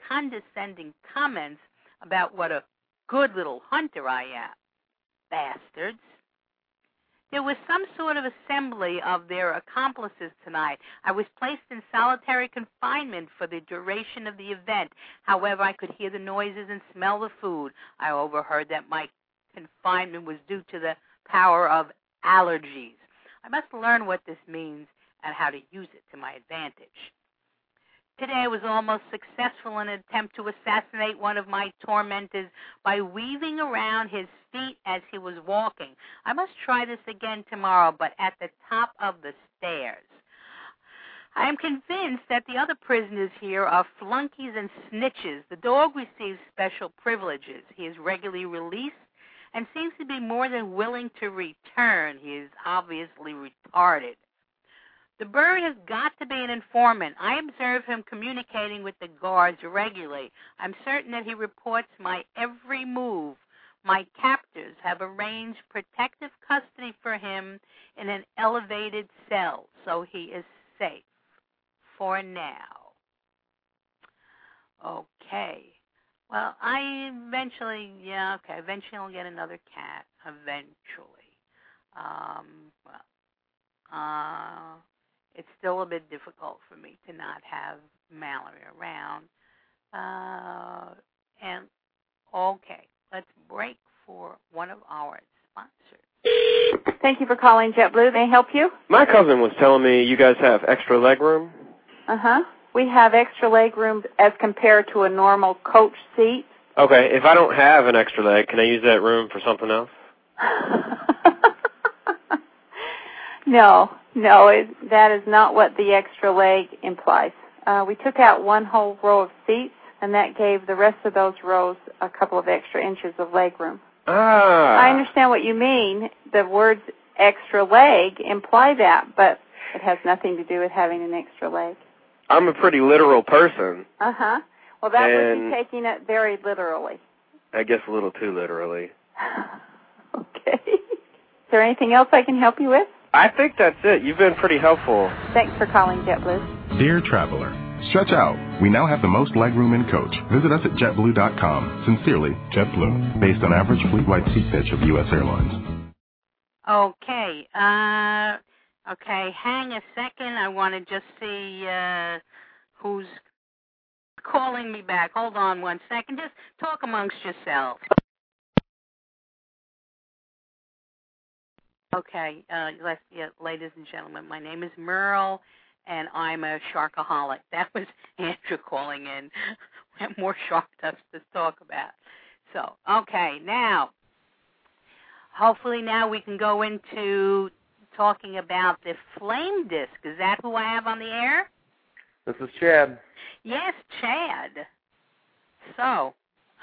condescending comments about what a good little hunter I am. Bastards. There was some sort of assembly of their accomplices tonight. I was placed in solitary confinement for the duration of the event. However, I could hear the noises and smell the food. I overheard that my confinement was due to the power of allergies. I must learn what this means and how to use it to my advantage. Today I was almost successful in an attempt to assassinate one of my tormentors by weaving around his feet as he was walking. I must try this again tomorrow, but at the top of the stairs. I am convinced that the other prisoners here are flunkies and snitches. The dog receives special privileges. He is regularly released and seems to be more than willing to return. He is obviously retarded. The bird has got to be an informant. I observe him communicating with the guards regularly. I'm certain that he reports my every move. My captors have arranged protective custody for him in an elevated cell, so he is safe for now. Okay. Well, eventually I'll get another cat, eventually. It's still a bit difficult for me to not have Mallory around. Okay, let's break for one of our sponsors. Thank you for calling JetBlue. May I help you? My cousin was telling me you guys have extra leg room. Uh-huh. We have extra leg room as compared to a normal coach seat. Okay, if I don't have an extra leg, can I use that room for something else? No, that is not what the extra leg implies. We took out one whole row of seats, and that gave the rest of those rows a couple of extra inches of leg room. Ah. I understand what you mean. The words extra leg imply that, but it has nothing to do with having an extra leg. I'm a pretty literal person. Uh-huh. Well, that would be taking it very literally. I guess a little too literally. Okay. Is there anything else I can help you with? I think that's it. You've been pretty helpful. Thanks for calling JetBlue. Dear traveler, stretch out. We now have the most legroom in coach. Visit us at JetBlue.com. Sincerely, JetBlue. Based on average fleet-wide seat pitch of U.S. Airlines. Okay. Okay, hang a second. I want to just see who's calling me back. Hold on one second. Just talk amongst yourselves. Okay, ladies and gentlemen, my name is Merle, and I'm a sharkaholic. That was Andrew calling in. We have more shark stuff to talk about. So, okay, now, hopefully now we can go into talking about the flame disc. Is that who I have on the air? This is Chad. Yes, Chad. So,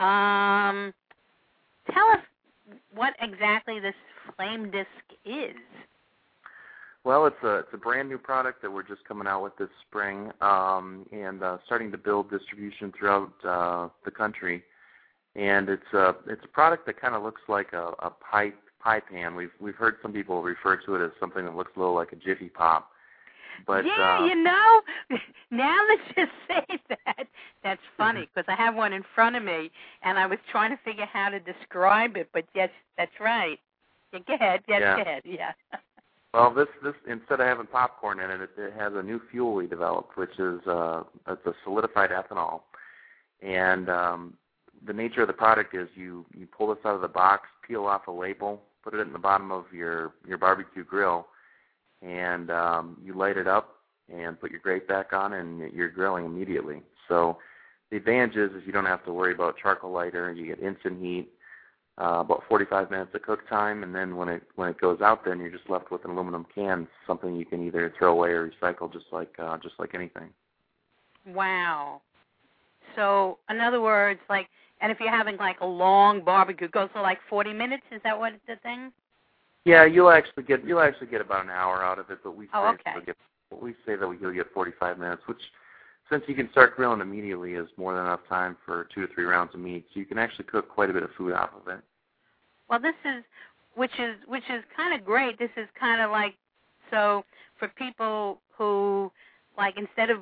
tell us what exactly this flame disc is. Well, it's a brand new product that we're just coming out with this spring, and starting to build distribution throughout the country. And it's a product that kind of looks like a pie pan. We've heard some people refer to it as something that looks a little like a Jiffy Pop. But yeah, now that you say that, that's funny because I have one in front of me, and I was trying to figure how to describe it. But yes, that's right. Yeah, go ahead. Yes, yeah. Go ahead. Yeah. Well, this instead of having popcorn in it, it has a new fuel we developed, which is it's a solidified ethanol. And the nature of the product is you pull this out of the box, peel off a label, put it in the bottom of your barbecue grill, and you light it up and put your grate back on, and you're grilling immediately. So the advantage is you don't have to worry about charcoal lighter. You get instant heat, about 45 minutes of cook time, and then when it goes out, then you're just left with an aluminum can, something you can either throw away or recycle, just like anything. Wow. So in other words, and if you're having a long barbecue, it goes for 40 minutes. Is that what the thing? Yeah, you'll actually get about an hour out of it, but we say that you'll get 45 minutes, which, since you can start grilling immediately, is more than enough time for 2 to 3 rounds of meat. So you can actually cook quite a bit of food off of it. Well, which is kind of great. This is kind of so for people who instead of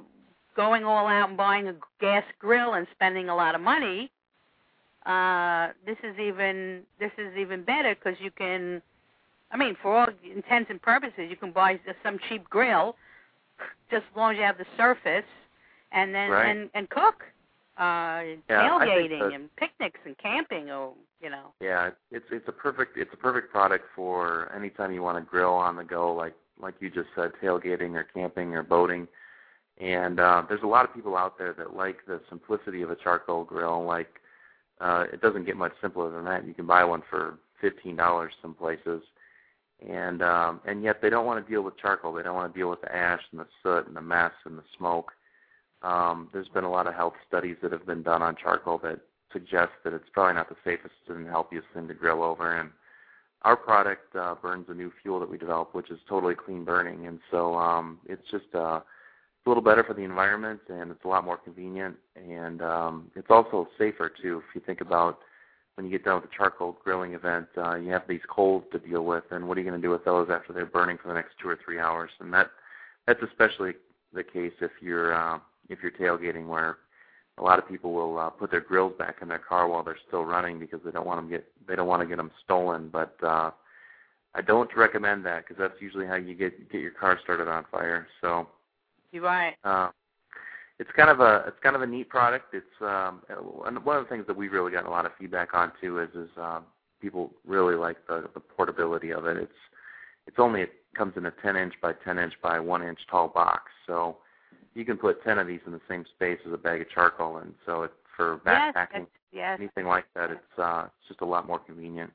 going all out and buying a gas grill and spending a lot of money, this is even better because you can, I mean, for all intents and purposes, you can buy some cheap grill, just as long as you have the surface, and then and cook, tailgating and picnics and camping, or you know. Yeah, it's a perfect product for anytime you want to grill on the go, like you just said, tailgating or camping or boating. And there's a lot of people out there that like the simplicity of a charcoal grill. Like it doesn't get much simpler than that. You can buy one for $15 some places. And yet they don't want to deal with charcoal. They don't want to deal with the ash and the soot and the mess and the smoke. There's been a lot of health studies that have been done on charcoal that suggest that it's probably not the safest and healthiest thing to grill over. And our product burns a new fuel that we developed, which is totally clean burning. And so it's just a little better for the environment, and it's a lot more convenient. And it's also safer, too, if you think about when you get done with the charcoal grilling event, you have these coals to deal with, and what are you going to do with those after they're burning for the next 2 or 3 hours? And that's especially the case if you're tailgating, where a lot of people will put their grills back in their car while they're still running because they don't want to get them stolen. But I don't recommend that because that's usually how you get your car started on fire. So you're right. It's kind of a neat product. It's and one of the things that we've really gotten a lot of feedback on too is people really like the portability of it. It comes in a 10-inch by 10-inch by 1-inch tall box, so you can put 10 of these in the same space as a bag of charcoal, and so for backpacking, anything like that, it's just a lot more convenient.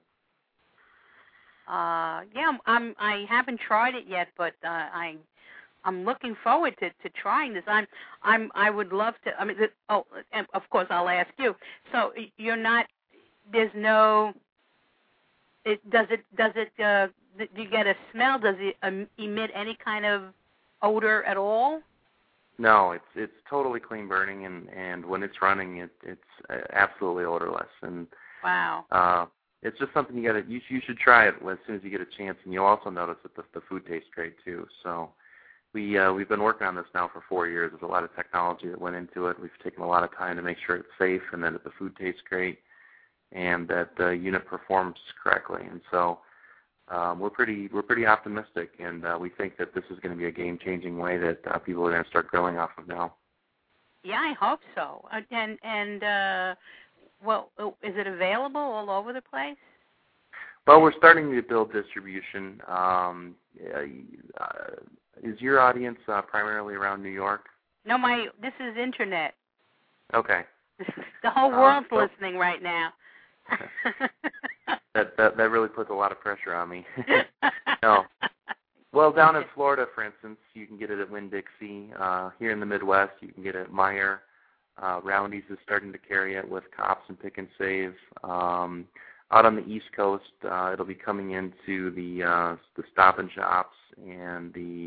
I haven't tried it yet, but I'm looking forward to trying this. I would love to. I mean, and of course I'll ask you. So you're not. There's no. Does it? Do you get a smell? Does it emit any kind of odor at all? No, it's totally clean burning, and when it's running, it's absolutely odorless. And wow. It's just something you should try it as soon as you get a chance, and you'll also notice that the food tastes great too. So. We've been working on this now for 4 years. There's a lot of technology that went into it. We've taken a lot of time to make sure it's safe and that the food tastes great and that the unit performs correctly. And so we're pretty optimistic, and we think that this is going to be a game-changing way that people are going to start grilling off of now. Yeah, I hope so. Well, is it available all over the place? Well, we're starting to build distribution. Is your audience primarily around New York? No, this is internet. Okay. The whole world's listening right now. that really puts a lot of pressure on me. No. Well, down in Florida, for instance, you can get it at Winn-Dixie. Here in the Midwest, you can get it at Meijer. Roundy's is starting to carry it with Cops and Pick and Save. Out on the East Coast, it'll be coming into the Stop and Shops and the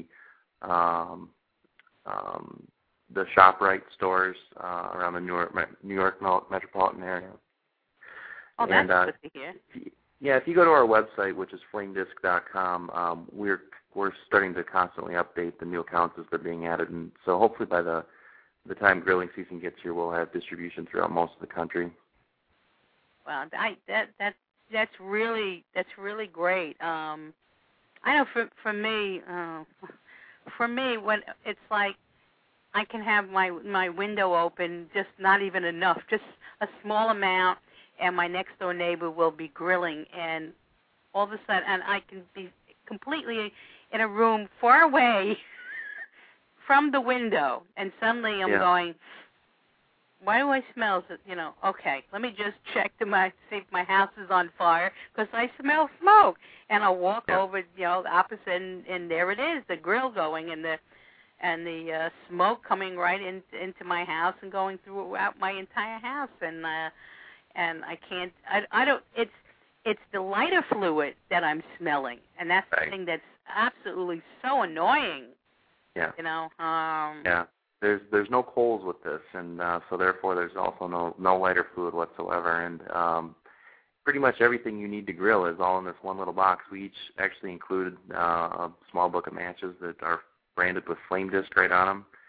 ShopRite stores around the New York metropolitan area. Oh, that's good to hear. If you go to our website, which is flamedisc.com, we're starting to constantly update the new accounts as they're being added, and so hopefully by the time grilling season gets here, we'll have distribution throughout most of the country. Well, that's really great. I know for me, when it's like I can have my window open, just not even enough, just a small amount, and my next door neighbor will be grilling, and all of a sudden, and I can be completely in a room far away from the window, and suddenly I'm going, why do I smell? Okay, let me just check see if my house is on fire because I smell smoke. And I'll walk over, the opposite, and there it is, the grill going, and the smoke coming right into my house and going throughout my entire house. And I can't. I don't. It's the lighter fluid that I'm smelling, and that's the thing that's absolutely so annoying. Yeah. Yeah. There's no coals with this, and so therefore there's also no lighter fluid whatsoever, and pretty much everything you need to grill is all in this one little box. We each actually included a small book of matches that are branded with Flame Disc right on them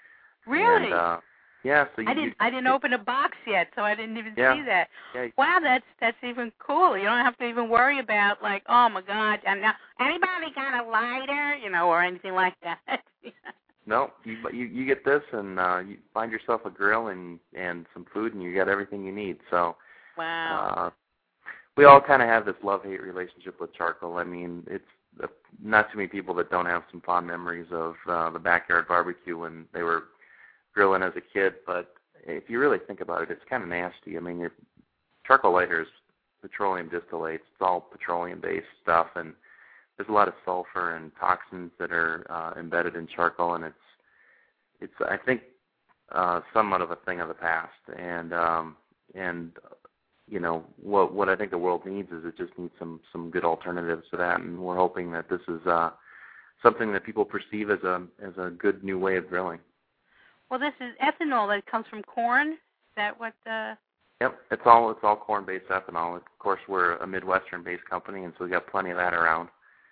Really? And, yeah. So I didn't open a box yet, so I didn't even see that. Yeah. Wow, that's even cool. You don't have to even worry about like, oh my God, and now anybody got a lighter, or anything like that. No, you get this, and you find yourself a grill and some food, and you got everything you need. So. Wow. We all kind of have this love-hate relationship with charcoal. I mean, it's not too many people that don't have some fond memories of the backyard barbecue when they were grilling as a kid. But if you really think about it, it's kind of nasty. I mean, your charcoal lighter is petroleum distillates. It's all petroleum-based stuff, and there's a lot of sulfur and toxins that are embedded in charcoal, and it's I think somewhat of a thing of the past. And what I think the world needs is it just needs some good alternatives to that, and we're hoping that this is something that people perceive as a good new way of grilling. Well, this is ethanol that comes from corn. Is that what? Yep, it's all corn-based ethanol. Of course, we're a Midwestern-based company, and so we got plenty of that around.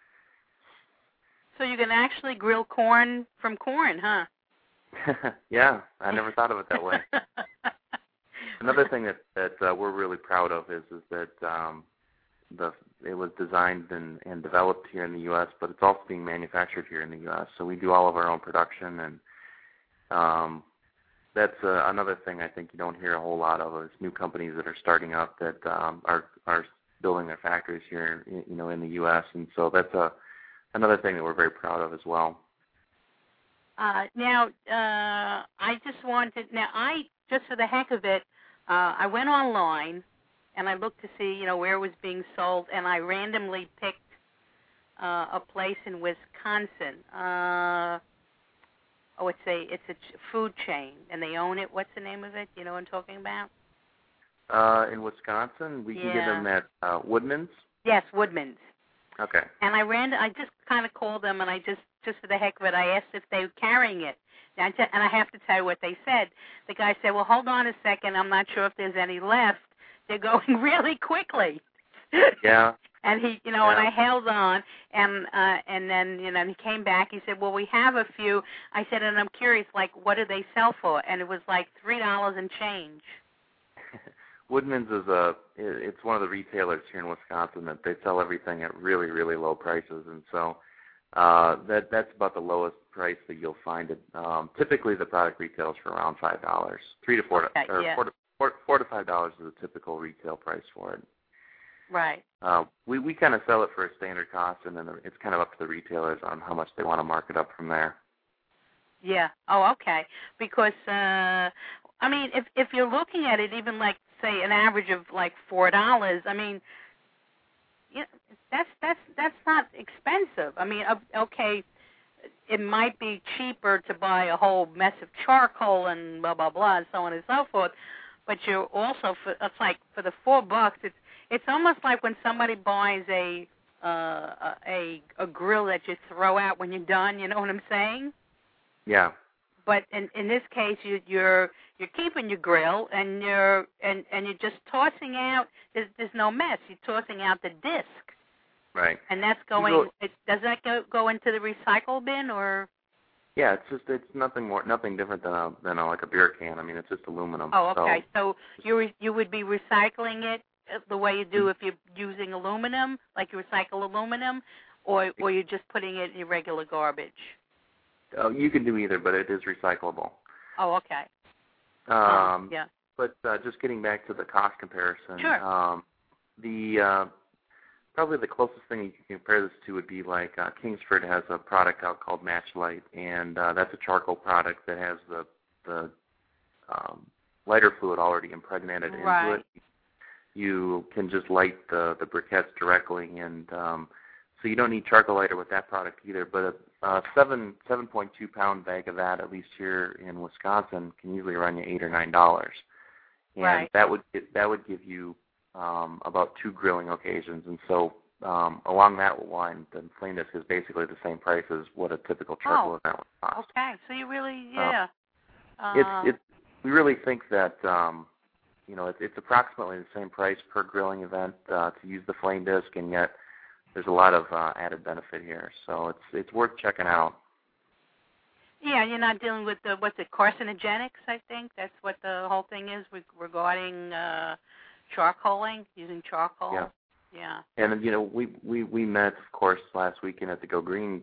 So you can actually grill corn from corn, huh? Yeah, I never thought of it that way. Another thing that we're really proud of is that it was designed and developed here in the U.S., but it's also being manufactured here in the U.S. So we do all of our own production, and that's another thing I think you don't hear a whole lot of is new companies that are starting up that are building their factories here, in the U.S. And so that's another thing that we're very proud of as well. Now, I just for the heck of it, I went online and I looked to see, where it was being sold, and I randomly picked a place in Wisconsin. It's a food chain, and they own it. What's the name of it? You know what I'm talking about? In Wisconsin, we can get them at Woodman's. Yes, Woodman's. Okay. And I just kind of called them, and I just for the heck of it, I asked if they were carrying it. And I have to tell you what they said. The guy said, well, hold on a second. I'm not sure if there's any left. They're going really quickly. Yeah. And he, and I held on, and then, he came back. He said, well, we have a few. I said, and I'm curious, like, what do they sell for? And it was like $3 and change. Woodman's it's one of the retailers here in Wisconsin that they sell everything at really, really low prices, and so that's about the lowest price that you'll find it. Typically, the product retails for around $5, $4 to $5 is a typical retail price for it. Right. We kind of sell it for a standard cost, and then it's kind of up to the retailers on how much they want to mark it up from there. Yeah. Oh, okay. Because if you're looking at it, even like say an average of like $4, I mean, that's not expensive. I mean, okay, it might be cheaper to buy a whole mess of charcoal and blah blah blah and so on and so forth, but you're also it's like for the $4, it's almost like when somebody buys a grill that you throw out when you're done. You know what I'm saying? Yeah. But in this case, you're keeping your grill and you're just tossing out. There's no mess. You're tossing out the disc. Right. And that's going. Does that go into the recycle bin or? Yeah, it's nothing different than like a beer can. I mean, it's just aluminum. Oh, okay. So you would be recycling it the way you do if you're using aluminum, like you recycle aluminum, or you're just putting it in your regular garbage. You can do either, but it is recyclable. Oh, okay. Yeah. But just getting back to the cost comparison, sure. Probably the closest thing you can compare this to would be like Kingsford has a product out called Matchlight, and that's a charcoal product that has the lighter fluid already impregnated into it. You can just light the briquettes directly, and so you don't need charcoal lighter with that product either. But a 7.2 pound bag of that, at least here in Wisconsin, can usually run you $8 or $9, and that would give you about 2 grilling occasions. And so along that line, the flame disc is basically the same price as what a typical charcoal event would cost. Okay, so you really, we really think that it's approximately the same price per grilling event to use the flame disc, and yet there's a lot of added benefit here. So it's worth checking out. Yeah, you're not dealing with what's it, carcinogenics, I think. That's what the whole thing is regarding charcoaling, using charcoal. Yeah. Yeah. And, we met, of course, last weekend at the Go Green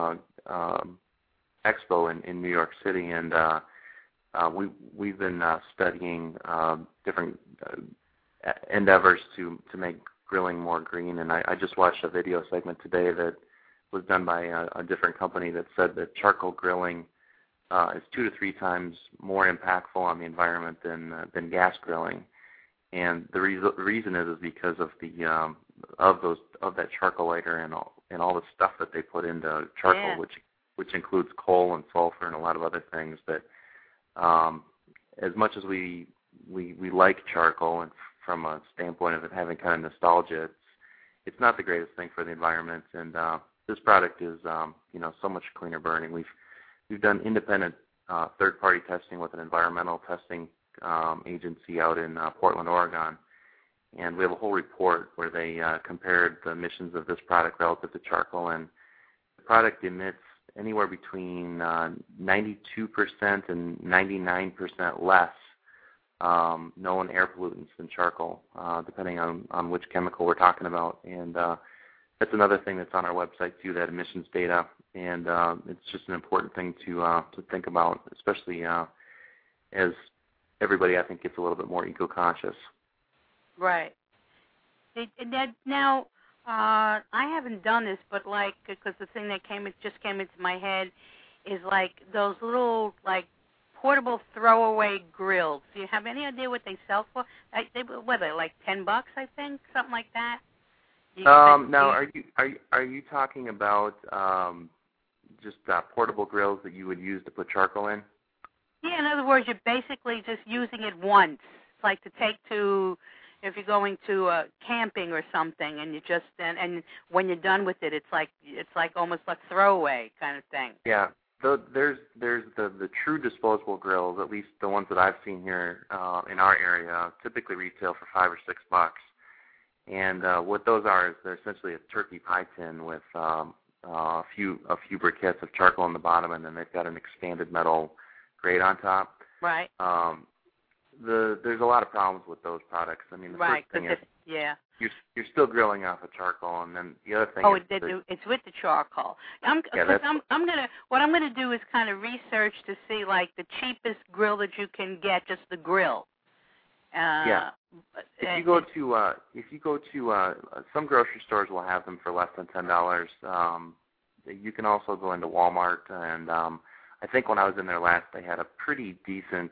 Expo in New York City, and we've been studying different endeavors to make grilling more green. And I just watched a video segment today that was done by a different company that said that charcoal grilling is 2 to 3 times more impactful on the environment than gas grilling. And the reason is because of the of that charcoal lighter and all the stuff that they put into charcoal, which includes coal and sulfur and a lot of other things. That as much as we like charcoal, and from a standpoint of it having kind of nostalgia, it's not the greatest thing for the environment. And this product is so much cleaner burning. We've done independent third-party testing with an environmental testing agency out in Portland, Oregon, and we have a whole report where they compared the emissions of this product relative to charcoal, and the product emits anywhere between 92% and 99% less known air pollutants than charcoal, depending on which chemical we're talking about. And that's another thing that's on our website too, that emissions data, and it's just an important thing to think about, especially as everybody, I think, gets a little bit more eco-conscious. Right. Now, I haven't done this, but because the thing that just came into my head is those little portable throwaway grills. Do you have any idea what they sell for? What are they, $10, I think, something like that? Now, are you talking about just portable grills that you would use to put charcoal in? Yeah, in other words, you're basically just using it once. It's like to take to, if you're going to camping or something, and you just and when you're done with it, it's like almost like throwaway kind of thing. Yeah, there's the true disposable grills, at least the ones that I've seen here in our area, typically retail for $5 or $6. And what those are is they're essentially a turkey pie tin with a few briquettes of charcoal on the bottom, and then they've got an expanded metal grate on top. Right. There's a lot of problems with those products. I mean, the first thing is you're still grilling off of charcoal, and then the other thing it's with the charcoal. What I'm gonna do is kind of research to see the cheapest grill that you can get, just the grill. If you go to some grocery stores will have them for less than $10. You can also go into Walmart, and I think when I was in there last, they had a pretty decent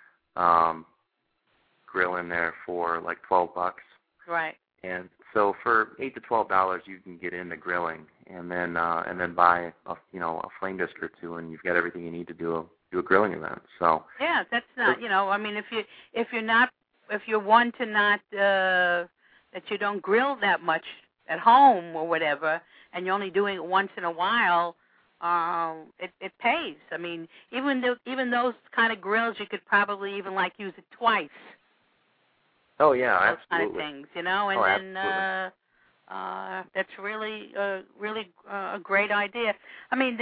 grill in there for $12. Right. And so for $8 to $12, you can get into grilling, and then buy a flame disc or two, and you've got everything you need to do a grilling event. So yeah, that's not I mean, if you're one to not that you don't grill that much at home or whatever, and you're only doing it once in a while, it pays. I mean, even those kind of grills, you could probably even use it twice. Oh yeah, those absolutely. kind of things, and then that's really a great idea. I mean,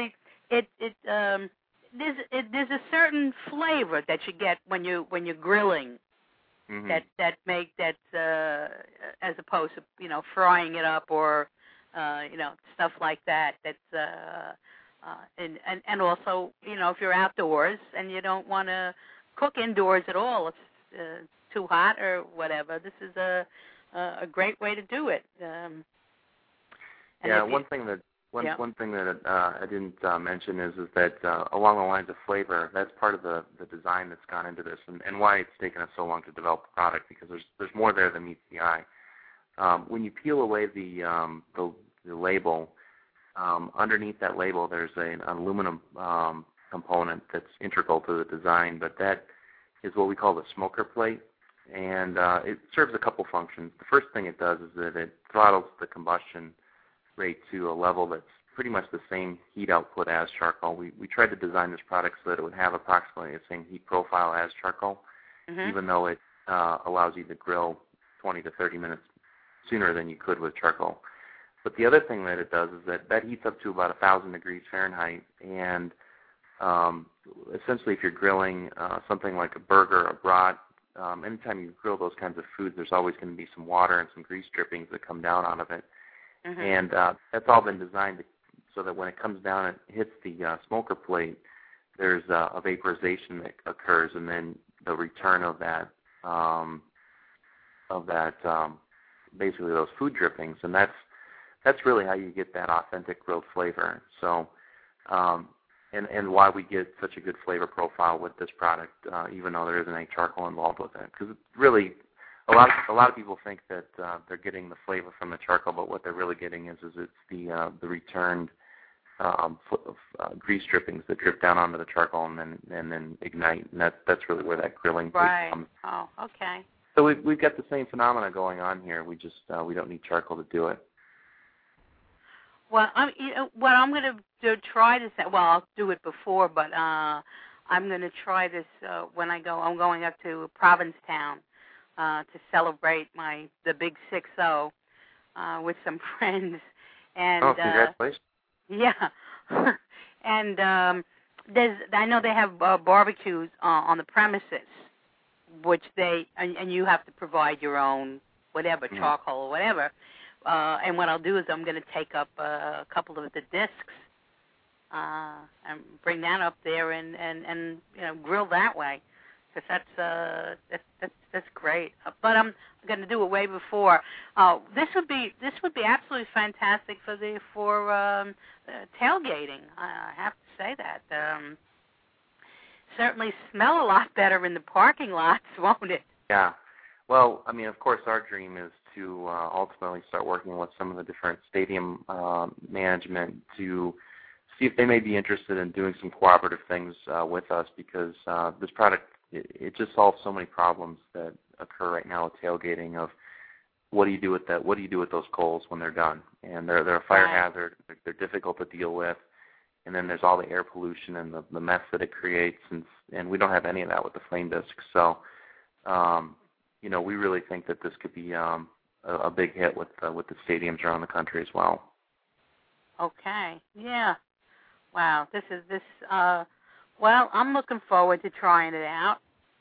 there's a certain flavor that you get when you're grilling. Mm-hmm. That's as opposed to frying it up or stuff like that. That's and also if you're outdoors and you don't want to cook indoors at all, it's too hot or whatever. This is a great way to do it. One thing that I didn't mention is that along the lines of flavor, that's part of the design that's gone into this, and why it's taken us so long to develop the product, because there's more there than meets the eye. When you peel away the label, underneath that label there's an aluminum component that's integral to the design, but that is what we call the smoker plate, and it serves a couple functions. The first thing it does is that it throttles the combustion rate to a level that's pretty much the same heat output as charcoal. We tried to design this product so that it would have approximately the same heat profile as charcoal, mm-hmm. even though it allows you to grill 20 to 30 minutes sooner than you could with charcoal. But the other thing that it does is that heats up to about 1,000 degrees Fahrenheit, and essentially if you're grilling something like a burger, a brat, anytime you grill those kinds of foods, there's always going to be some water and some grease drippings that come down out of it. Mm-hmm. And that's all been designed so that when it comes down and hits the smoker plate, there's a vaporization that occurs, and then the return of that basically those food drippings, and that's really how you get that authentic grilled flavor. So, and why we get such a good flavor profile with this product, even though there isn't any charcoal involved with it, because really a lot of people think that they're getting the flavor from the charcoal, but what they're really getting is it's the returned grease drippings that drip down onto the charcoal and then ignite, and that's really where that grilling comes. Oh, okay. So we've got the same phenomena going on here. We just we don't need charcoal to do it. Well, what I'm going to try this. Well, I'll do it before, but I'm going to try this when I go. I'm going up to Provincetown to celebrate the big 6-0 with some friends. And congratulations! Yeah, and I know they have barbecues on the premises, which and you have to provide your own whatever, charcoal or whatever. And what I'll do is I'm going to take up a couple of the discs and bring that up there and grill that way, because that's great. But I'm going to do it way before. This would be absolutely fantastic for tailgating. I have to say that. Certainly smell a lot better in the parking lots, won't it? Yeah. Well, I mean, of course, our dream is to ultimately start working with some of the different stadium management to see if they may be interested in doing some cooperative things with us, because this product, it just solves so many problems that occur right now with tailgating. Of what do you do with that? What do you do with those coals when they're done? And they're a fire hazard. They're difficult to deal with. And then there's all the air pollution and the mess that it creates, and we don't have any of that with the flame disc. So, we really think that this could be a big hit with the stadiums around the country as well. Okay. Yeah. Wow. Well, I'm looking forward to trying it out.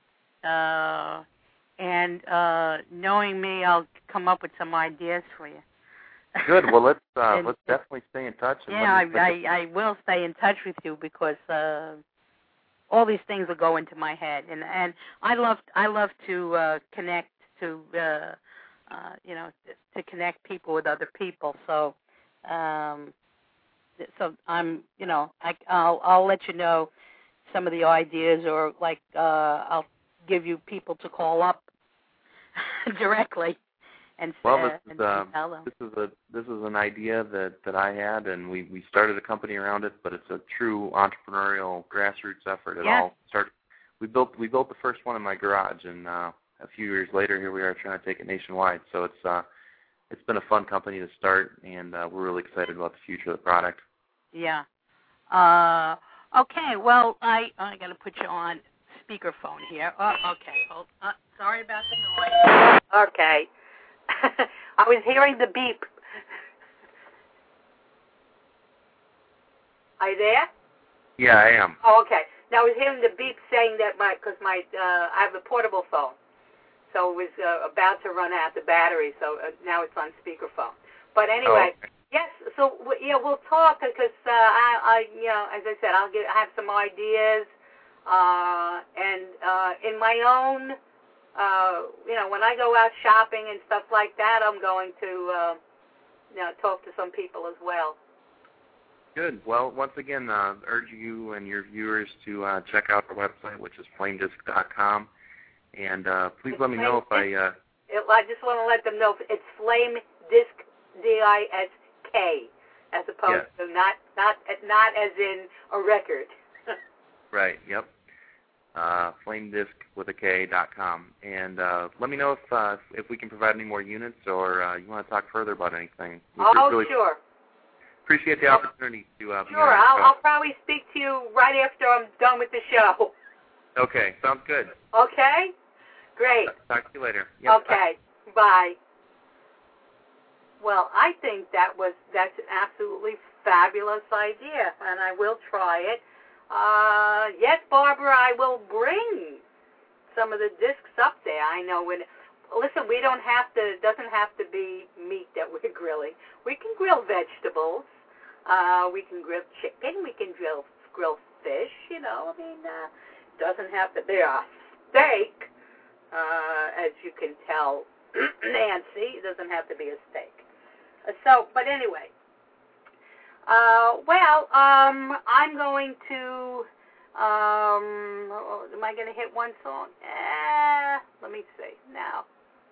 And knowing me, I'll come up with some ideas for you. Good. Well, let's definitely stay in touch. I will stay in touch with you, because all these things will go into my head, and I love to connect to to connect people with other people. So I'm I'll let you know some of the ideas, or I'll give you people to call up directly. And this is an idea that I had, and we started a company around it, but it's a true entrepreneurial grassroots effort. We built the first one in my garage, and a few years later, here we are trying to take it nationwide. So it's been a fun company to start, and we're really excited about the future of the product. Yeah. Okay. Well, I got to put you on speakerphone here. Oh, okay. Sorry about the noise. Okay. I was hearing the beep. Are you there? Yeah, I am. Oh, okay. Now I was hearing the beep saying that I have a portable phone, so it was about to run out the battery. So now it's on speakerphone. But anyway, yes. So we'll talk, because I as I said, I have some ideas, and in my own. When I go out shopping and stuff like that, I'm going to, talk to some people as well. Good. Well, once again, urge you and your viewers to check out our website, which is flamedisc.com, and please let me know if I just want to let them know it's Flame Disc, DISK, as opposed to not as in a record. Right. Yep. flamedisc.com, and let me know if we can provide any more units, or you want to talk further about anything. Sure. Appreciate the opportunity to be on the show. I'll probably speak to you right after I'm done with the show. Okay, sounds good. Okay? Great. Talk to you later. Yep, okay, bye. Well, I think that's an absolutely fabulous idea, and I will try it. Yes, Barbara, I will bring some of the discs up there. I know when. Listen, we don't have to. It doesn't have to be meat that we're grilling. We can grill vegetables. We can grill chicken. We can grill fish. You know, I mean, it doesn't have to be a steak. As you can tell, Nancy, it doesn't have to be a steak. So, but anyway. I'm going to. Am I going to hit one song? Let me see now.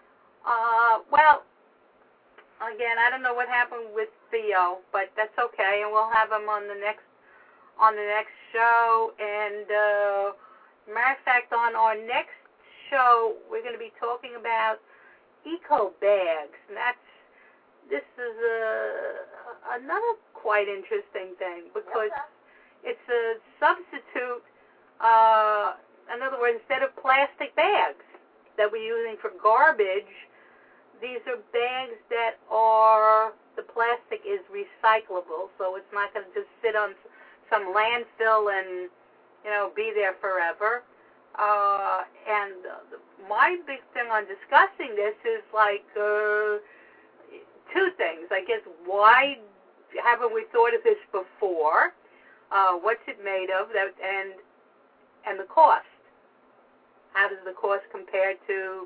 Again, I don't know what happened with Theo, but that's okay, and we'll have him on the next show. And matter of fact, on our next show, we're going to be talking about eco bags, and this is another quite interesting thing because it's a substitute. In other words, instead of plastic bags that we're using for garbage, these are bags that the plastic is recyclable, so it's not going to just sit on some landfill and, be there forever. And my big thing on discussing this is like two things. I guess, why haven't we thought of this before? What's it made of? And the cost. How does the cost compare to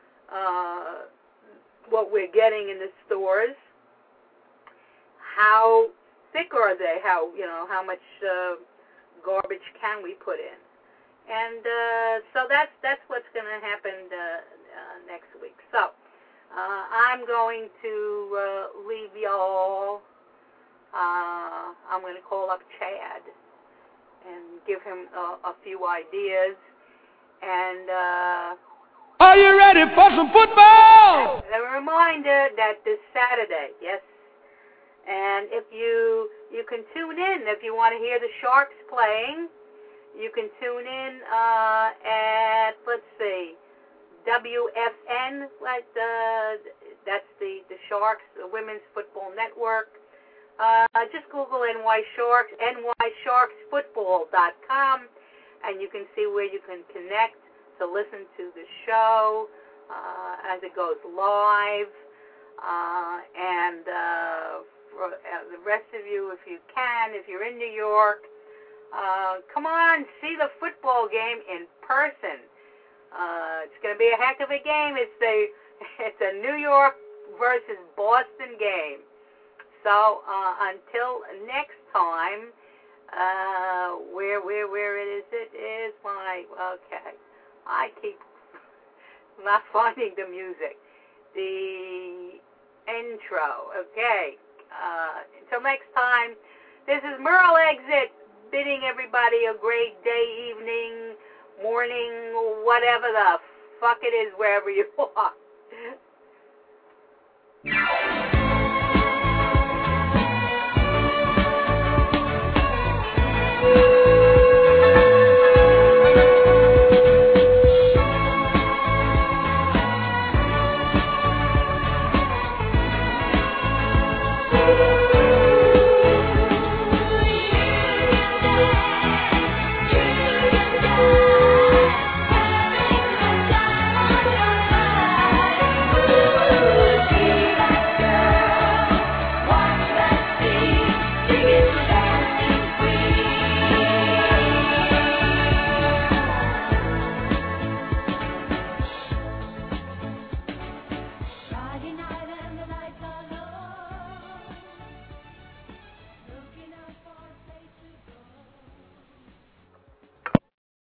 what we're getting in the stores? How thick are they? How much garbage can we put in? And so that's what's going to happen next week. So I'm going to leave y'all. I'm going to call up Chad and give him a few ideas. And are you ready for some football? A reminder that this Saturday, yes. And if you can tune in if you want to hear the Sharks playing. You can tune in at, let's see, WFN. That's the Sharks, the Women's Football Network. Just Google NY Sharks, nysharksfootball.com, and you can see where you can connect to listen to the show as it goes live. And for the rest of you, if you can, if you're in New York, come on, see the football game in person. It's going to be a heck of a game. It's a New York versus Boston game. So until next time, where it is my okay. I keep not finding the music. The intro. Okay. Until next time, this is Merle Exit bidding everybody a great day, evening, morning, whatever the fuck it is, wherever you are.